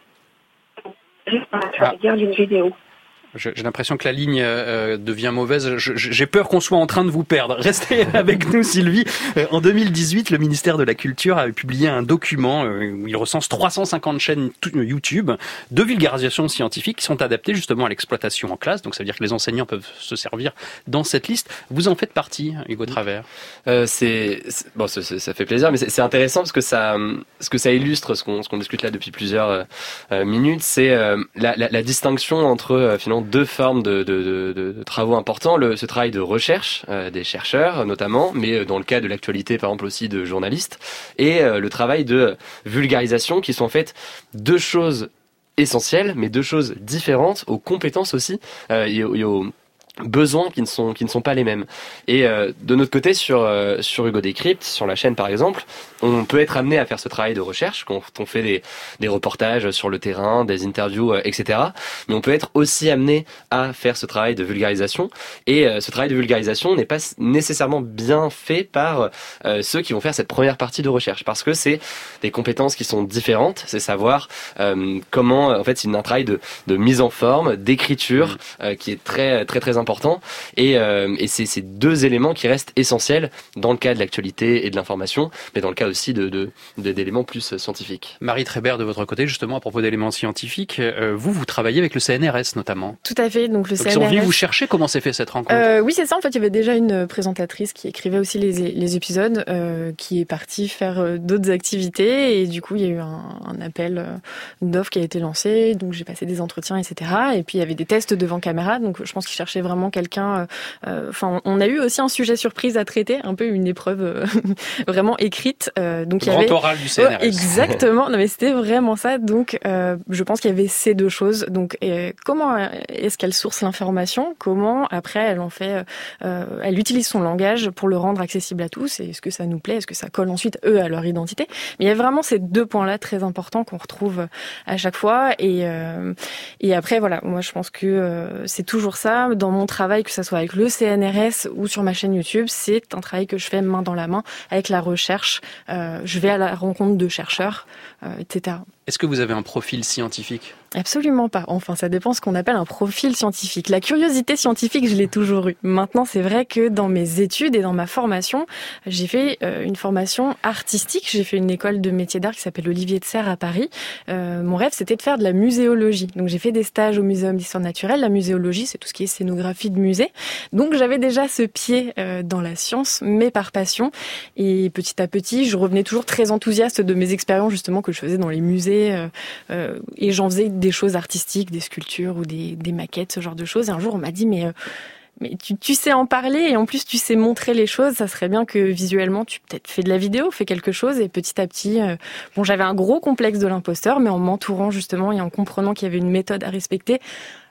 l'intermédiaire d'une vidéo. J'ai l'impression que la ligne euh, devient mauvaise. Je, j'ai peur qu'on soit en train de vous perdre. Restez avec nous, Sylvie. Euh, en deux mille dix-huit, le ministère de la Culture a publié un document euh, où il recense trois cent cinquante chaînes YouTube de vulgarisation scientifique qui sont adaptées justement à l'exploitation en classe. Donc ça veut dire que les enseignants peuvent se servir dans cette liste. Vous en faites partie, Hugo Travers. Euh, c'est, c'est bon, c'est, c'est, ça fait plaisir, mais c'est, c'est intéressant parce que ça, ce que ça illustre, ce qu'on, ce qu'on discute là depuis plusieurs euh, minutes, c'est euh, la, la, la distinction entre euh, finalement deux formes de, de, de, de, de travaux importants. Le, ce travail de recherche euh, des chercheurs notamment, mais dans le cas de l'actualité par exemple aussi de journalistes, et euh, le travail de vulgarisation qui sont en fait deux choses essentielles, mais deux choses différentes, aux compétences aussi, euh, et, et aux besoins qui ne sont qui ne sont pas les mêmes. Et euh, de notre côté sur euh, sur Hugo Décrypte, sur la chaîne par exemple, on peut être amené à faire ce travail de recherche quand on fait des des reportages sur le terrain, des interviews, euh, et cetera. Mais on peut être aussi amené à faire ce travail de vulgarisation. Et euh, ce travail de vulgarisation n'est pas nécessairement bien fait par euh, ceux qui vont faire cette première partie de recherche, parce que c'est des compétences qui sont différentes. C'est savoir euh, comment, en fait, c'est un travail de de mise en forme, d'écriture, euh, qui est très très très important. Et, euh, et c'est ces deux éléments qui restent essentiels dans le cas de l'actualité et de l'information, mais dans le cas aussi de, de, de d'éléments plus scientifiques. Marie Trébert, de votre côté, justement, à propos d'éléments scientifiques, euh, vous, vous travaillez avec le C N R S notamment. Tout à fait. Donc le donc, C N R S. Ils ont venu vous chercher. Comment s'est fait cette rencontre? euh, Oui, c'est ça. En fait, il y avait déjà une présentatrice qui écrivait aussi les, les épisodes, euh, qui est partie faire euh, d'autres activités, et du coup, il y a eu un, un appel euh, d'offres qui a été lancé. Donc j'ai passé des entretiens, et cetera. Et puis il y avait des tests devant caméra. Donc je pense qu'ils cherchaient vraiment quelqu'un. Enfin, euh, on a eu aussi un sujet surprise à traiter, un peu une épreuve euh, vraiment écrite. Euh, donc le il y avait grand oral du C N R S. Oh, exactement. Non, mais c'était vraiment ça. Donc, euh, je pense qu'il y avait ces deux choses. Donc, euh, comment est-ce qu'elle source l'information? Comment après elle en fait? Euh, elle utilise son langage pour le rendre accessible à tous. Et est-ce que ça nous plaît? Est-ce que ça colle ensuite eux à leur identité? Mais il y a vraiment ces deux points-là très importants qu'on retrouve à chaque fois. Et euh, et après voilà, moi je pense que euh, c'est toujours ça dans mon travail, que ça soit avec le C N R S ou sur ma chaîne YouTube, c'est un travail que je fais main dans la main avec la recherche. Euh, je vais à la rencontre de chercheurs, euh, et cetera. Est-ce que vous avez un profil scientifique? Absolument pas. Enfin, ça dépend ce qu'on appelle un profil scientifique. La curiosité scientifique, je l'ai toujours eue. Maintenant, c'est vrai que dans mes études et dans ma formation, j'ai fait euh, une formation artistique. J'ai fait une école de métiers d'art qui s'appelle Olivier de Serres à Paris. Euh, mon rêve, c'était de faire de la muséologie. Donc, j'ai fait des stages au Muséum d'histoire naturelle. La muséologie, c'est tout ce qui est scénographie de musée. Donc, j'avais déjà ce pied euh, dans la science, mais par passion. Et petit à petit, je revenais toujours très enthousiaste de mes expériences, justement, que je faisais dans les musées. Euh, euh, et j'en faisais des choses artistiques, des sculptures ou des, des maquettes, ce genre de choses. Et un jour, on m'a dit, mais, euh, mais tu, tu sais en parler et en plus, tu sais montrer les choses. Ça serait bien que visuellement, tu peut-être fais de la vidéo, fais quelque chose. Et petit à petit, euh, bon, j'avais un gros complexe de l'imposteur, mais en m'entourant justement et en comprenant qu'il y avait une méthode à respecter,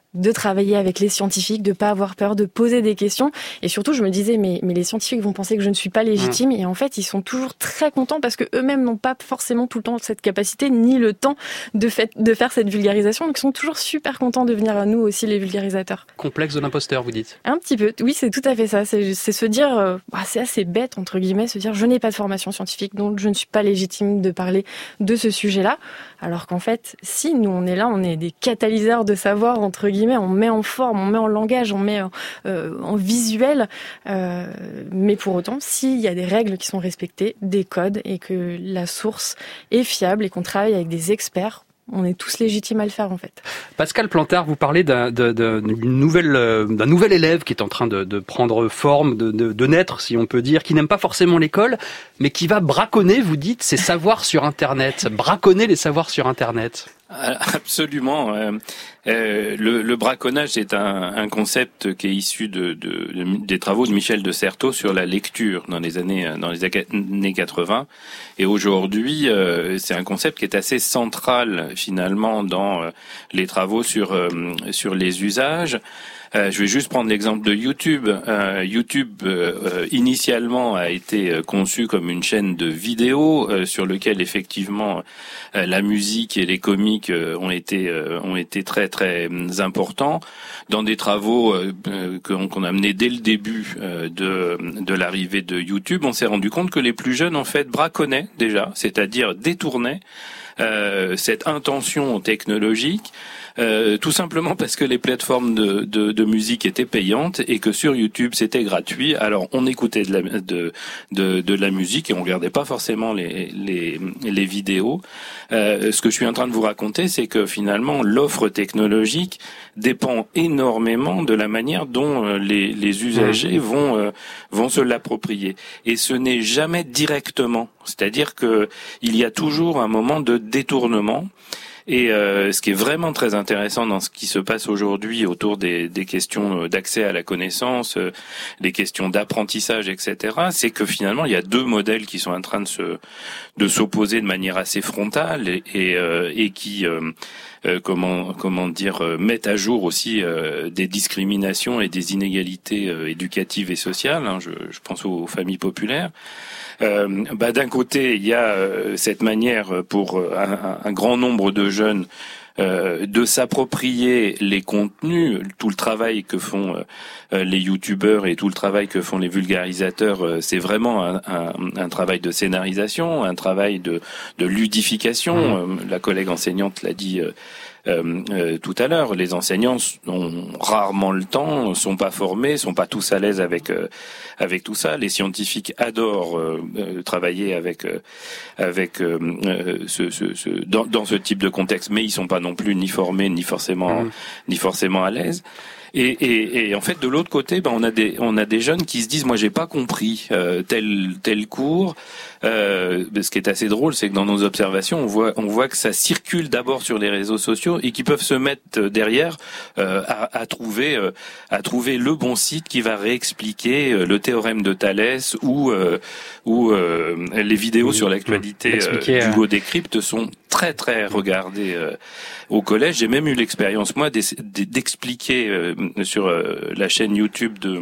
de travailler avec les scientifiques, de pas avoir peur, de poser des questions. Et surtout, je me disais, mais, mais les scientifiques vont penser que je ne suis pas légitime. Mmh. Et en fait, ils sont toujours très contents parce que eux-mêmes n'ont pas forcément tout le temps cette capacité, ni le temps de, fait, de faire cette vulgarisation. Donc, ils sont toujours super contents de venir à nous aussi, les vulgarisateurs. Complexe de l'imposteur, vous dites? Un petit peu. Oui, c'est tout à fait ça. C'est, c'est se dire, euh, bah, c'est assez bête, entre guillemets, se dire, je n'ai pas de formation scientifique, donc je ne suis pas légitime de parler de ce sujet-là. Alors qu'en fait, si nous, on est là, on est des catalyseurs de savoir, entre guillemets, on met en forme, on met en langage, on met euh, en visuel, euh, mais pour autant, s'il y a des règles qui sont respectées, des codes, et que la source est fiable et qu'on travaille avec des experts, on est tous légitimes à le faire en fait. Pascal Plantard, vous parlez d'un, de, de, d'une nouvelle, d'un nouvel élève qui est en train de, de prendre forme, de, de, de naître, si on peut dire, qui n'aime pas forcément l'école, mais qui va braconner, vous dites, ses savoirs sur Internet, braconner les savoirs sur Internet. Absolument. Euh, euh, le, le braconnage, c'est un, un concept qui est issu de, de, de, des travaux de Michel de Certeau sur la lecture dans les années dans les années quatre-vingts. Et aujourd'hui, euh, c'est un concept qui est assez central finalement dans euh, les travaux sur euh, sur les usages. Euh, je vais juste prendre l'exemple de YouTube. Euh, YouTube, euh, initialement, a été conçu comme une chaîne de vidéos euh, sur lequel, effectivement, euh, la musique et les comiques euh, ont été euh, ont été très très importants. Dans des travaux euh, qu'on, qu'on a menés dès le début euh, de de l'arrivée de YouTube, on s'est rendu compte que les plus jeunes, en fait, braconnaient déjà, c'est-à-dire détournaient euh, cette intention technologique. Euh, tout simplement parce que les plateformes de, de, de musique étaient payantes et que sur YouTube c'était gratuit. Alors on écoutait de la, de, de, de la musique et on regardait pas forcément les, les, les vidéos. Euh, ce que je suis en train de vous raconter, c'est que finalement l'offre technologique dépend énormément de la manière dont les, les usagers vont, euh, vont se l'approprier. Et ce n'est jamais directement. C'est-à-dire que il y a toujours un moment de détournement. Et euh, ce qui est vraiment très intéressant dans ce qui se passe aujourd'hui autour des, des questions d'accès à la connaissance, euh, les questions d'apprentissage, et cetera, c'est que finalement il y a deux modèles qui sont en train de se de s'opposer de manière assez frontale et et, euh, et qui euh, euh, comment comment dire euh, mettent à jour aussi euh, des discriminations et des inégalités euh, éducatives et sociales. Hein, je, je pense aux, aux familles populaires. Euh, bah, d'un côté, il y a euh, cette manière pour euh, un, un grand nombre de jeunes euh, de s'approprier les contenus, tout le travail que font euh, les youtubeurs et tout le travail que font les vulgarisateurs, euh, c'est vraiment un, un, un travail de scénarisation, un travail de, de ludification. Mmh. Euh, la collègue enseignante l'a dit euh, Euh, euh, tout à l'heure, les enseignants ont rarement le temps, sont pas formés, sont pas tous à l'aise avec euh, avec tout ça. Les scientifiques adorent euh, euh, travailler avec euh, avec euh, ce, ce, ce dans, dans ce type de contexte, mais ils sont pas non plus ni formés ni forcément mmh. ni forcément à l'aise. Et, et, et en fait, de l'autre côté, ben on a des on a des jeunes qui se disent, moi j'ai pas compris euh, tel tel cours. Euh, ce qui est assez drôle, c'est que dans nos observations, on voit on voit que ça circule d'abord sur les réseaux sociaux et qui peuvent se mettre derrière euh, à, à trouver euh, à trouver le bon site qui va réexpliquer euh, le théorème de Thalès ou euh, ou euh, les vidéos sur l'actualité euh, d'Hugo Décrypte sont très très regardées euh, au collège. J'ai même eu l'expérience moi d'expliquer euh, sur euh, la chaîne YouTube de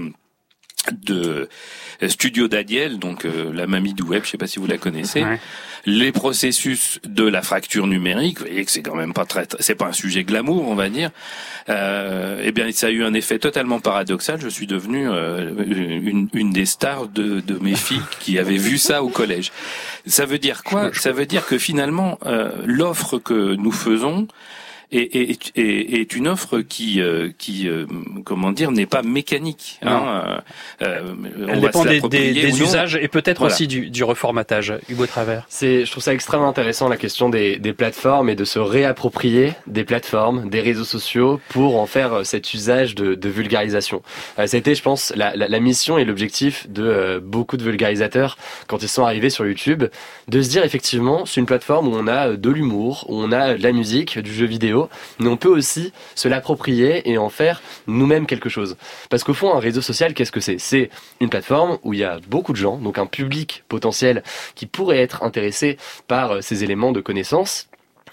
de Studio Daniel, donc euh, la mamie du web, je sais pas si vous la connaissez, ouais. Les processus de la fracture numérique, vous voyez que c'est quand même pas très, c'est pas un sujet glamour, on va dire. Euh, eh bien, ça a eu un effet totalement paradoxal. Je suis devenu euh, une, une des stars de, de mes filles qui avaient vu ça au collège. Ça veut dire quoi ? Ça veut dire que finalement, euh, l'offre que nous faisons est, est, est, est une offre qui, euh, qui euh, comment dire, n'est pas mécanique. Hein, euh, Elle dépend des, des, des usages et peut-être voilà. aussi du, du reformatage. Hugo Travers. C'est, je trouve ça extrêmement intéressant la question des, des plateformes et de se réapproprier des plateformes, des réseaux sociaux pour en faire cet usage de, de vulgarisation. Euh, ça a été, je pense, la, la, la mission et l'objectif de euh, beaucoup de vulgarisateurs quand ils sont arrivés sur YouTube, de se dire effectivement, c'est une plateforme où on a de l'humour, où on a de la musique, du jeu vidéo, mais on peut aussi se l'approprier et en faire nous-mêmes quelque chose. Parce qu'au fond, un réseau social, qu'est-ce que c'est ? C'est une plateforme où il y a beaucoup de gens, donc un public potentiel qui pourrait être intéressé par ces éléments de connaissance.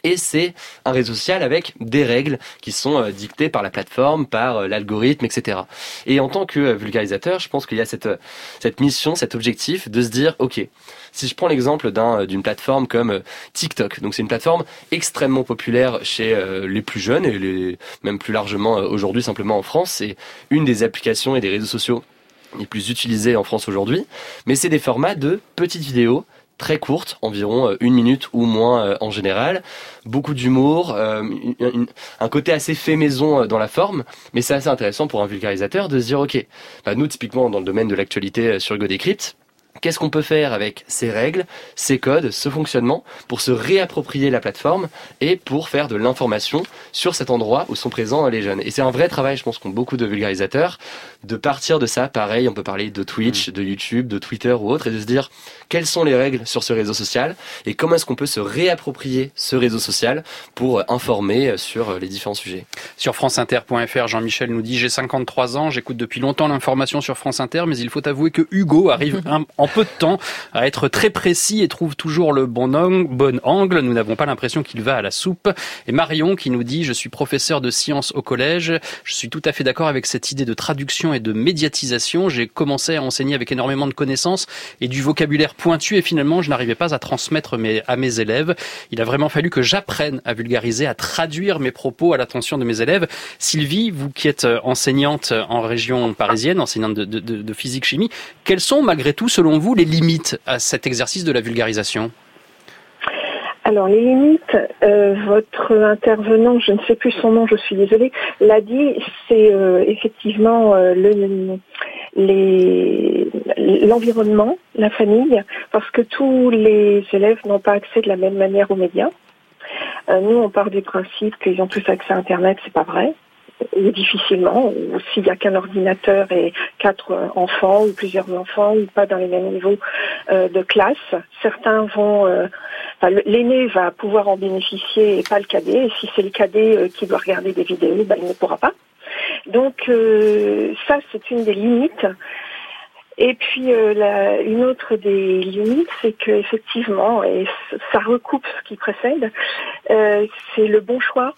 Et c'est un réseau social avec des règles qui sont euh, dictées par la plateforme, par euh, l'algorithme, et cetera. Et en tant que euh, vulgarisateur, je pense qu'il y a cette, euh, cette mission, cet objectif de se dire, ok, si je prends l'exemple d'un, d'une plateforme comme euh, TikTok, donc c'est une plateforme extrêmement populaire chez euh, les plus jeunes et les, même plus largement euh, aujourd'hui simplement en France, c'est une des applications et des réseaux sociaux les plus utilisés en France aujourd'hui, mais c'est des formats de petites vidéos très courtes, environ une minute ou moins euh, en général, beaucoup d'humour, euh, une, une, un côté assez fait maison euh, dans la forme, mais c'est assez intéressant pour un vulgarisateur de se dire ok, bah nous typiquement dans le domaine de l'actualité euh, sur Hugo Décrypte, qu'est-ce qu'on peut faire avec ces règles, ces codes, ce fonctionnement pour se réapproprier la plateforme et pour faire de l'information sur cet endroit où sont présents les jeunes. Et c'est un vrai travail, je pense, qu'ont beaucoup de vulgarisateurs, de partir de ça. Pareil, on peut parler de Twitch, de YouTube, de Twitter ou autre, et de se dire quelles sont les règles sur ce réseau social et comment est-ce qu'on peut se réapproprier ce réseau social pour informer sur les différents sujets. Sur franceinter point f r, Jean-Michel nous dit « J'ai cinquante-trois ans, j'écoute depuis longtemps l'information sur France Inter, mais il faut avouer que Hugo arrive un, en peu de temps à être très précis et trouve toujours le bon angle. Bon angle. Nous n'avons pas l'impression qu'il va à la soupe. » Et Marion qui nous dit « Je suis professeur de sciences au collège. Je suis tout à fait d'accord avec cette idée de traduction et de médiatisation. J'ai commencé à enseigner avec énormément de connaissances et du vocabulaire pointu et finalement je n'arrivais pas à transmettre mes, à mes élèves. Il a vraiment fallu que j'apprenne à vulgariser, à traduire mes propos à l'attention de mes élèves. » Sylvie, vous qui êtes enseignante en région parisienne, enseignante de, de, de physique-chimie, quelles sont malgré tout, selon vous, les limites à cet exercice de la vulgarisation ? Alors les limites, euh, votre intervenant, je ne sais plus son nom, je suis désolée, l'a dit, c'est euh, effectivement euh, le, les, l'environnement, la famille, parce que tous les élèves n'ont pas accès de la même manière aux médias. Euh, nous, on part du principe qu'ils ont tous accès à Internet, c'est pas vrai. Ou difficilement, ou s'il n'y a qu'un ordinateur et quatre enfants ou plusieurs enfants ou pas dans les mêmes niveaux euh, de classe. Certains vont, euh, enfin, l'aîné va pouvoir en bénéficier et pas le cadet. Et si c'est le cadet euh, qui doit regarder des vidéos, ben, il ne pourra pas. Donc euh, ça, c'est une des limites. Et puis euh, la, une autre des limites, c'est que effectivement, et ça recoupe ce qui précède, euh, c'est le bon choix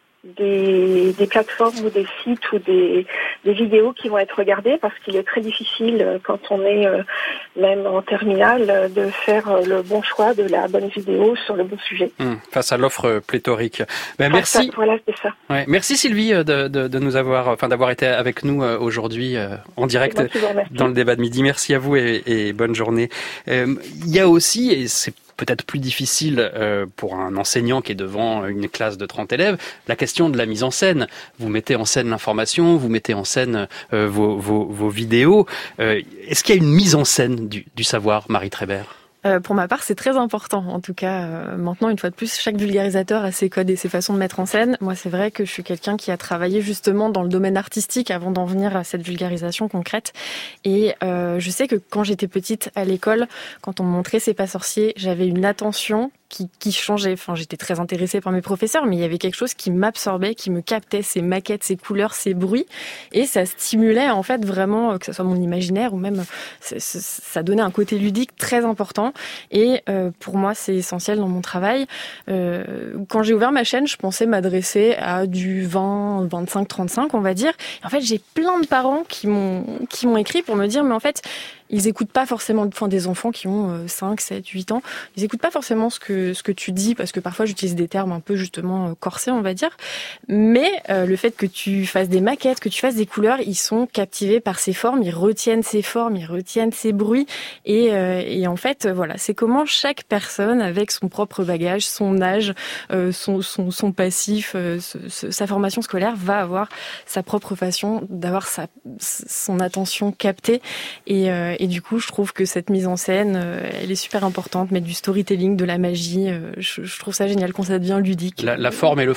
Des, des plateformes ou des sites ou des, des vidéos qui vont être regardées parce qu'il est très difficile quand on est euh, même en terminale de faire le bon choix de la bonne vidéo sur le bon sujet. Mmh, face à l'offre pléthorique. Ben, merci. Ça, voilà, c'est ça. Ouais, merci Sylvie de, de, de nous avoir, enfin d'avoir été avec nous aujourd'hui euh, en direct dans le débat de midi. Merci à vous et, et bonne journée. Euh, il y a aussi, et c'est peut-être plus difficile euh, pour un enseignant qui est devant une classe de trente élèves, la question de la mise en scène. Vous mettez en scène l'information, vous mettez en scène euh, vos, vos, vos vidéos. Euh, est-ce qu'il y a une mise en scène du, du savoir, Marie Trébert ? Euh, pour ma part, c'est très important. En tout cas, euh, maintenant, une fois de plus, chaque vulgarisateur a ses codes et ses façons de mettre en scène. Moi, c'est vrai que je suis quelqu'un qui a travaillé justement dans le domaine artistique avant d'en venir à cette vulgarisation concrète. Et euh, je sais que quand j'étais petite à l'école, quand on me montrait C'est pas sorcier, j'avais une attention qui, qui changeait. Enfin, j'étais très intéressée par mes professeurs, mais il y avait quelque chose qui m'absorbait, qui me captait, ces maquettes, ces couleurs, ces bruits. Et ça stimulait, en fait, vraiment, que ce soit mon imaginaire ou même, ça donnait un côté ludique très important. Et euh, pour moi, c'est essentiel dans mon travail. Euh, quand j'ai ouvert ma chaîne, je pensais m'adresser à du vingt, vingt-cinq, trente-cinq, on va dire. Et en fait, j'ai plein de parents qui m'ont qui m'ont écrit pour me dire, mais en fait, ils écoutent pas forcément, enfin des enfants qui ont cinq, sept, huit ans, ils écoutent pas forcément ce que ce que tu dis parce que parfois j'utilise des termes un peu justement corsés, on va dire. Mais euh, le fait que tu fasses des maquettes, que tu fasses des couleurs, ils sont captivés par ces formes, ils retiennent ces formes, ils retiennent ces bruits et euh, et en fait voilà, c'est comment chaque personne avec son propre bagage, son âge, euh, son son son passif, euh, ce, ce, sa formation scolaire va avoir sa propre façon d'avoir sa son attention captée et euh, Et du coup, je trouve que cette mise en scène, elle est super importante. Mettre du storytelling, de la magie, je, je trouve ça génial quand ça devient ludique. La, la forme et le fond.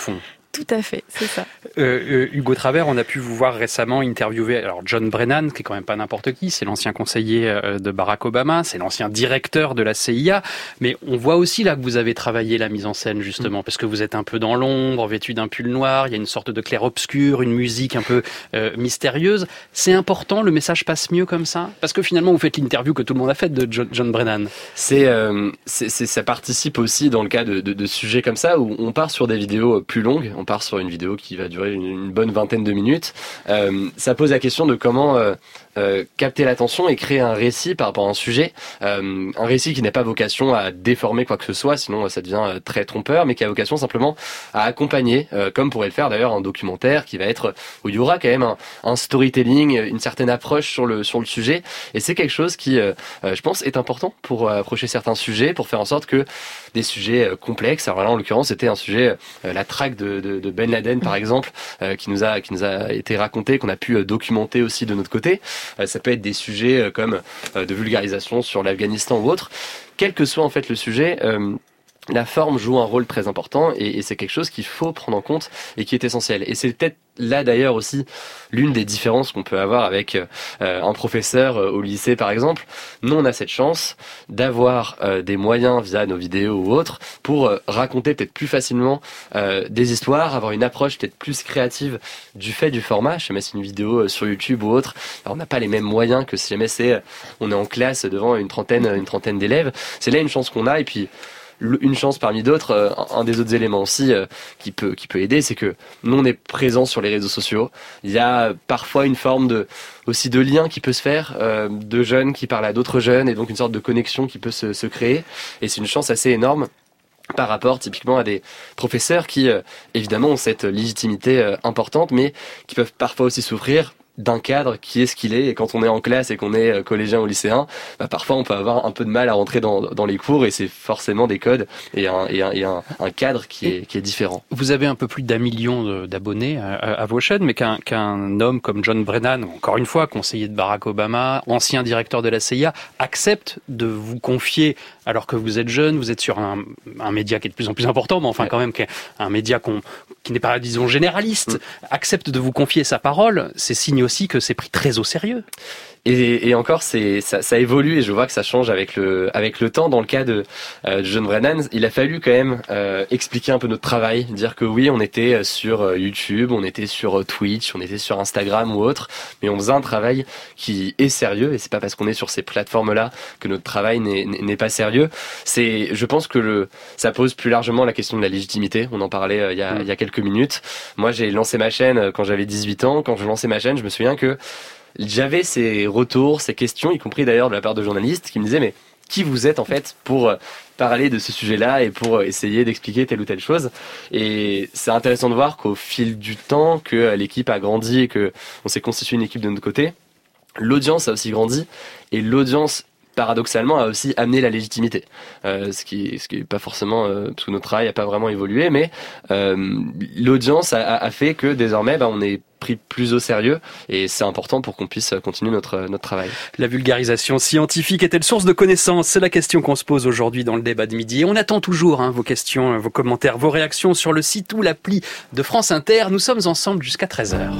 Tout à fait, c'est ça. Euh, euh, Hugo Travers, on a pu vous voir récemment interviewer alors John Brennan, qui est quand même pas n'importe qui, c'est l'ancien conseiller de Barack Obama, c'est l'ancien directeur de la C I A, mais on voit aussi là que vous avez travaillé la mise en scène justement, mmh. parce que vous êtes un peu dans l'ombre, vêtu d'un pull noir, il y a une sorte de clair-obscur, une musique un peu euh, mystérieuse. C'est important, le message passe mieux comme ça? Parce que finalement, vous faites l'interview que tout le monde a faite de John, John Brennan. C'est, euh, c'est, c'est, ça participe aussi dans le cas de, de, de sujets comme ça, où on part sur des vidéos plus longues, on part sur une vidéo qui va durer une, une bonne vingtaine de minutes. Euh, ça pose la question de comment euh, euh, capter l'attention et créer un récit par rapport à un sujet. Euh, un récit qui n'a pas vocation à déformer quoi que ce soit, sinon ça devient très trompeur, mais qui a vocation simplement à accompagner, euh, comme pourrait le faire d'ailleurs un documentaire qui va être, où il y aura quand même un, un storytelling, une certaine approche sur le, sur le sujet. Et c'est quelque chose qui, euh, je pense, est important pour approcher certains sujets, pour faire en sorte que des sujets complexes, alors là en l'occurrence c'était un sujet, euh, la traque de, de, de Ben Laden par exemple, euh, qui nous a qui nous a été raconté, qu'on a pu euh, documenter aussi de notre côté. Euh, ça peut être des sujets euh, comme euh, de vulgarisation sur l'Afghanistan ou autre. Quel que soit en fait le sujet, euh, la forme joue un rôle très important et, et c'est quelque chose qu'il faut prendre en compte et qui est essentiel. Et c'est peut-être là d'ailleurs aussi l'une des différences qu'on peut avoir avec euh, un professeur euh, au lycée par exemple. Nous on a cette chance d'avoir euh, des moyens via nos vidéos ou autres pour euh, raconter peut-être plus facilement euh, des histoires, avoir une approche peut-être plus créative du fait du format. Je sais jamais si c'est une vidéo euh, sur YouTube ou autre, alors, on n'a pas les mêmes moyens que si jamais c'est euh, on est en classe devant une trentaine une trentaine d'élèves. C'est là une chance qu'on a et puis une chance parmi d'autres, euh, un des autres éléments aussi euh, qui peut qui peut aider, c'est que nous on est présents sur les réseaux sociaux. Il y a parfois une forme de aussi de lien qui peut se faire, euh, de jeunes qui parlent à d'autres jeunes et donc une sorte de connexion qui peut se, se créer. Et c'est une chance assez énorme par rapport typiquement à des professeurs qui euh, évidemment ont cette légitimité euh, importante, mais qui peuvent parfois aussi souffrir d'un cadre qui est ce qu'il est, et quand on est en classe et qu'on est collégien ou lycéen, bah parfois on peut avoir un peu de mal à rentrer dans, dans les cours et c'est forcément des codes et un, et un, et un, un cadre qui est, qui est différent. Vous avez un peu plus d'un million d'abonnés à, à vos chaînes, mais qu'un, qu'un homme comme John Brennan, encore une fois conseiller de Barack Obama, ancien directeur de la C I A, accepte de vous confier, alors que vous êtes jeune, vous êtes sur un, un média qui est de plus en plus important, mais enfin ouais. quand même un média qu'on, qui n'est pas, disons, généraliste, mmh. accepte de vous confier sa parole, c'est signe aussi que c'est pris très au sérieux. Et, et encore, c'est, ça, ça évolue et je vois que ça change avec le, avec le temps. Dans le cas de, euh, de John Brennan, il a fallu quand même euh, expliquer un peu notre travail, dire que oui, on était sur YouTube, on était sur Twitch, on était sur Instagram ou autre, mais on faisait un travail qui est sérieux et c'est pas parce qu'on est sur ces plateformes-là que notre travail n'est, n'est pas sérieux. C'est, je pense que le, ça pose plus largement la question de la légitimité. On en parlait euh, il y a, mmh. il y a quelques minutes. Moi, j'ai lancé ma chaîne quand j'avais dix-huit ans. Quand je lançais ma chaîne, je me souviens que j'avais ces retours, ces questions, y compris d'ailleurs de la part de journalistes qui me disaient mais qui vous êtes en fait pour parler de ce sujet-là et pour essayer d'expliquer telle ou telle chose. Et c'est intéressant de voir qu'au fil du temps, que l'équipe a grandi et que on s'est constitué une équipe de notre côté, l'audience a aussi grandi et l'audience paradoxalement a aussi amené la légitimité, euh, ce qui ce qui est pas forcément euh, parce que notre travail a pas vraiment évolué, mais euh, l'audience a, a fait que désormais bah, on est pris plus au sérieux et c'est important pour qu'on puisse continuer notre notre travail. La vulgarisation scientifique est-elle source de connaissances? C'est la question qu'on se pose aujourd'hui dans le débat de midi. Et on attend toujours hein, vos questions, vos commentaires, vos réactions sur le site ou l'appli de France Inter. Nous sommes ensemble jusqu'à treize heures.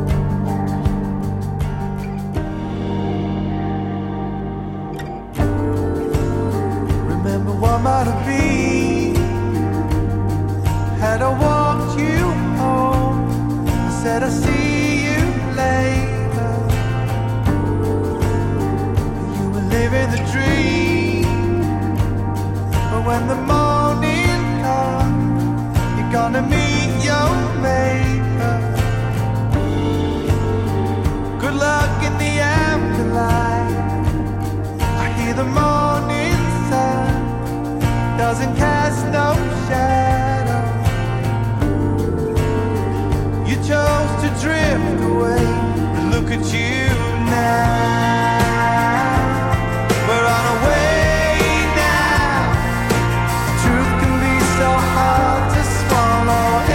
Might have been had I walked you home, I said I'll see you later. You were living the dream, but when the morning comes, you're gonna meet your maker. Good luck in the afterlife. I hear the morning sun doesn't cast no shadow. You chose to drift away, but look at you now. We're on our way now. Truth can be so hard to swallow.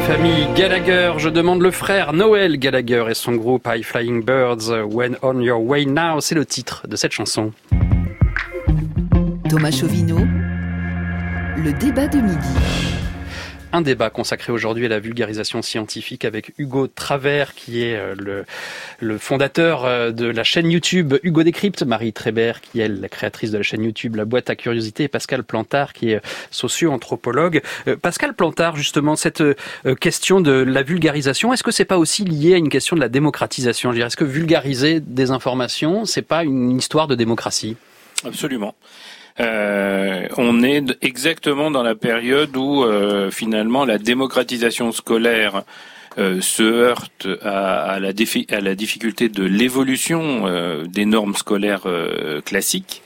famille Gallagher, je demande le frère Noël Gallagher et son groupe High Flying Birds, When On Your Way Now, c'est le titre de cette chanson. Thomas Chauvineau, le débat de midi. Un débat consacré aujourd'hui à la vulgarisation scientifique avec Hugo Travers, qui est le, le fondateur de la chaîne YouTube Hugo Décrypte, Marie Trébert, qui est la créatrice de la chaîne YouTube La Boîte à Curiosité, et Pascal Plantard, qui est socio-anthropologue. Pascal Plantard, justement, cette question de la vulgarisation, est-ce que c'est pas aussi lié à une question de la démocratisation ? Je veux dire, est-ce que vulgariser des informations, c'est pas une histoire de démocratie ? Absolument. Euh, on est exactement dans la période où euh, finalement la démocratisation scolaire euh, se heurte à, à, la défi- à la difficulté de l'évolution euh, des normes scolaires euh, classiques.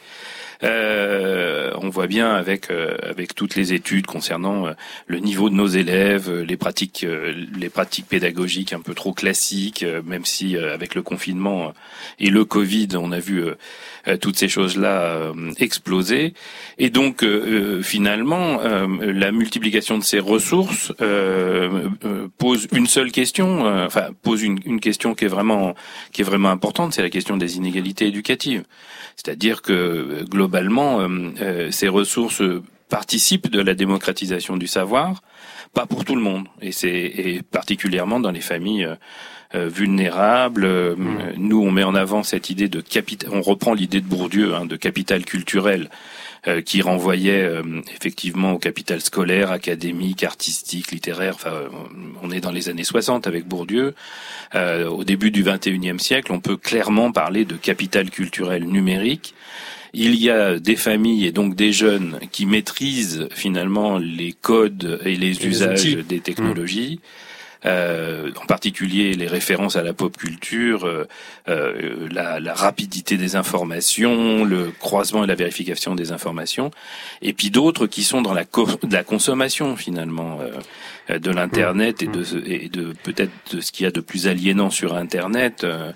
Euh, on voit bien avec euh, avec toutes les études concernant euh, le niveau de nos élèves, euh, les pratiques euh, les pratiques pédagogiques un peu trop classiques, euh, même si euh, avec le confinement euh, et le Covid, on a vu euh, euh, toutes ces choses-là euh, exploser. Et donc euh, euh, finalement, euh, la multiplication de ces ressources euh, euh, pose une seule question, euh, enfin pose une, une question qui est vraiment qui est vraiment importante, c'est la question des inégalités éducatives. C'est-à-dire que globalement, euh, euh, ces ressources participent de la démocratisation du savoir, pas pour tout le monde, et c'est et particulièrement dans les familles euh, euh, vulnérables. Euh, mmh. Nous, on met en avant cette idée de capital. On reprend l'idée de Bourdieu hein, de capital culturel, euh, qui renvoyait euh, effectivement au capital scolaire, académique, artistique, littéraire. Enfin, on est dans les années soixante avec Bourdieu. Euh, au début du vingt et unième siècle, on peut clairement parler de capital culturel numérique. Il y a des familles et donc des jeunes qui maîtrisent finalement les codes et les et usages les des technologies. Mmh. Euh, en particulier les références à la pop culture, euh, euh, la, la rapidité des informations, le croisement et la vérification des informations, et puis d'autres qui sont dans la, co- de la consommation finalement euh, de l'internet et de, et de peut-être de ce qu'il y a de plus aliénant sur internet. Euh,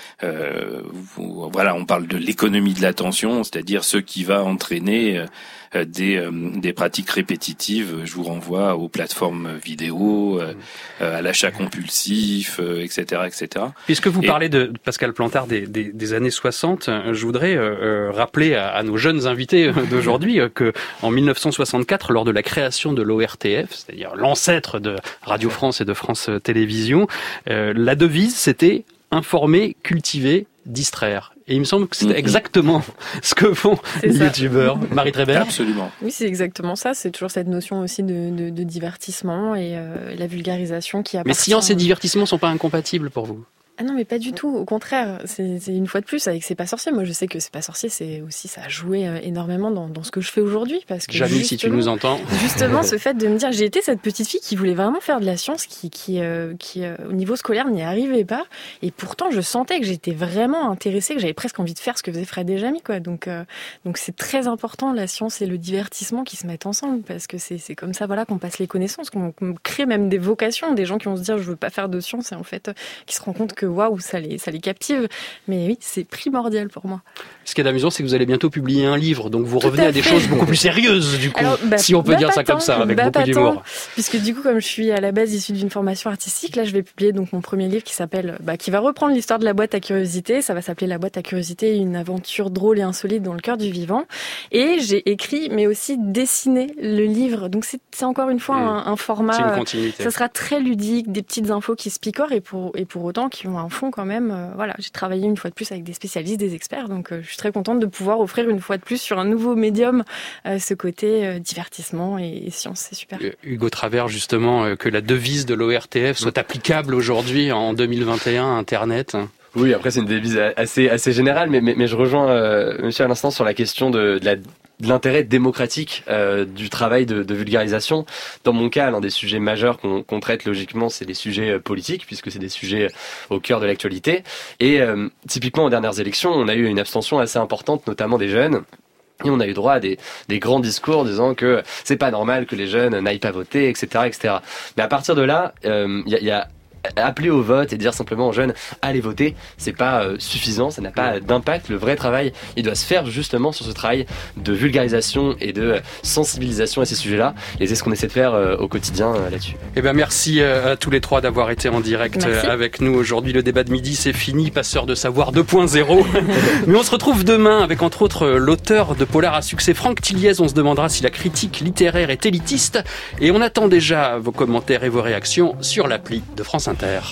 Euh, voilà, on parle de l'économie de l'attention, c'est-à-dire ce qui va entraîner euh, des, euh, des pratiques répétitives. Je vous renvoie aux plateformes vidéo, euh, euh, à l'achat compulsif, euh, et cetera, et cetera. Puisque vous Et... parlez de Pascal Plantard des, des, des années soixante, je voudrais euh, rappeler à, à nos jeunes invités d'aujourd'hui que en mille neuf cent soixante-quatre, lors de la création de l'O R T F, c'est-à-dire l'ancêtre de Radio France et de France Télévisions, euh, la devise c'était informer, cultiver, distraire. Et il me semble que c'est exactement ce que font c'est les ça. youtubeurs. Marie Trébert. Absolument. Oui, c'est exactement ça. C'est toujours cette notion aussi de, de, de divertissement et euh, la vulgarisation qui appartient. Mais science et divertissement sont pas incompatibles pour vous ? Ah non, mais pas du tout. Au contraire, c'est, c'est une fois de plus avec C'est pas sorcier. Moi, je sais que C'est pas sorcier, c'est aussi ça a joué énormément dans, dans ce que je fais aujourd'hui, parce que Jamie, si tu nous entends. Justement, ce fait de me dire, j'ai été cette petite fille qui voulait vraiment faire de la science, qui, qui, euh, qui euh, au niveau scolaire n'y arrivait pas, et pourtant, je sentais que j'étais vraiment intéressée, que j'avais presque envie de faire ce que faisait Fred et Jamie, quoi. Donc, euh, donc c'est très important la science et le divertissement qui se mettent ensemble, parce que c'est, c'est comme ça, voilà, qu'on passe les connaissances, qu'on, qu'on crée même des vocations, des gens qui vont se dire, je veux pas faire de science, et en fait, qui se rendent compte que waouh, ça les, ça les captive. Mais oui, c'est primordial pour moi. Ce qui est amusant, c'est que vous allez bientôt publier un livre, donc vous revenez à, à des choses beaucoup plus sérieuses, du coup, Alors, bah, si on peut bah, dire ça tant, comme ça, avec bah, beaucoup d'humour. Tant, puisque du coup, comme je suis à la base issue d'une formation artistique, là, je vais publier donc mon premier livre qui s'appelle, bah, qui va reprendre l'histoire de la boîte à curiosité. Ça va s'appeler La boîte à curiosité, une aventure drôle et insolite dans le cœur du vivant. Et j'ai écrit, mais aussi dessiné le livre. Donc c'est, c'est encore une fois mmh. un, un format. C'est une continuité. Ça sera très ludique, des petites infos qui se picorent et pour et pour autant qui ont un fond quand même. Euh, voilà, j'ai travaillé une fois de plus avec des spécialistes, des experts. Donc euh, je suis très contente de pouvoir offrir une fois de plus sur un nouveau médium euh, ce côté euh, divertissement et, et science, c'est super. Hugo Travers, justement, euh, que la devise de l'O R T F soit applicable aujourd'hui en deux mille vingt et un, Internet. Oui, après c'est une devise assez assez générale, mais mais, mais je rejoins euh, Monsieur à l'instant sur la question de, de la de l'intérêt démocratique euh, du travail de, de vulgarisation. Dans mon cas, l'un des sujets majeurs qu'on, qu'on traite logiquement, c'est les sujets politiques, puisque c'est des sujets au cœur de l'actualité. Et euh, typiquement, aux dernières élections, on a eu une abstention assez importante, notamment des jeunes. Et on a eu droit à des, des grands discours disant que c'est pas normal que les jeunes n'aillent pas voter, et cetera, et cetera. Mais à partir de là, il euh, y a, y a appeler au vote et dire simplement aux jeunes allez voter, c'est pas euh, suffisant, ça n'a pas d'impact. Le vrai travail, il doit se faire justement sur ce travail de vulgarisation et de sensibilisation à ces sujets-là. Et c'est ce qu'on essaie de faire euh, au quotidien euh, là-dessus. Eh bien, merci euh, à tous les trois d'avoir été en direct Merci. euh, avec nous aujourd'hui. Le débat de midi, c'est fini. Passeur de savoir deux point zéro. Mais on se retrouve demain avec entre autres l'auteur de Polar à succès, Franck Tilliez. On se demandera si la critique littéraire est élitiste. Et on attend déjà vos commentaires et vos réactions sur l'appli de France Inter.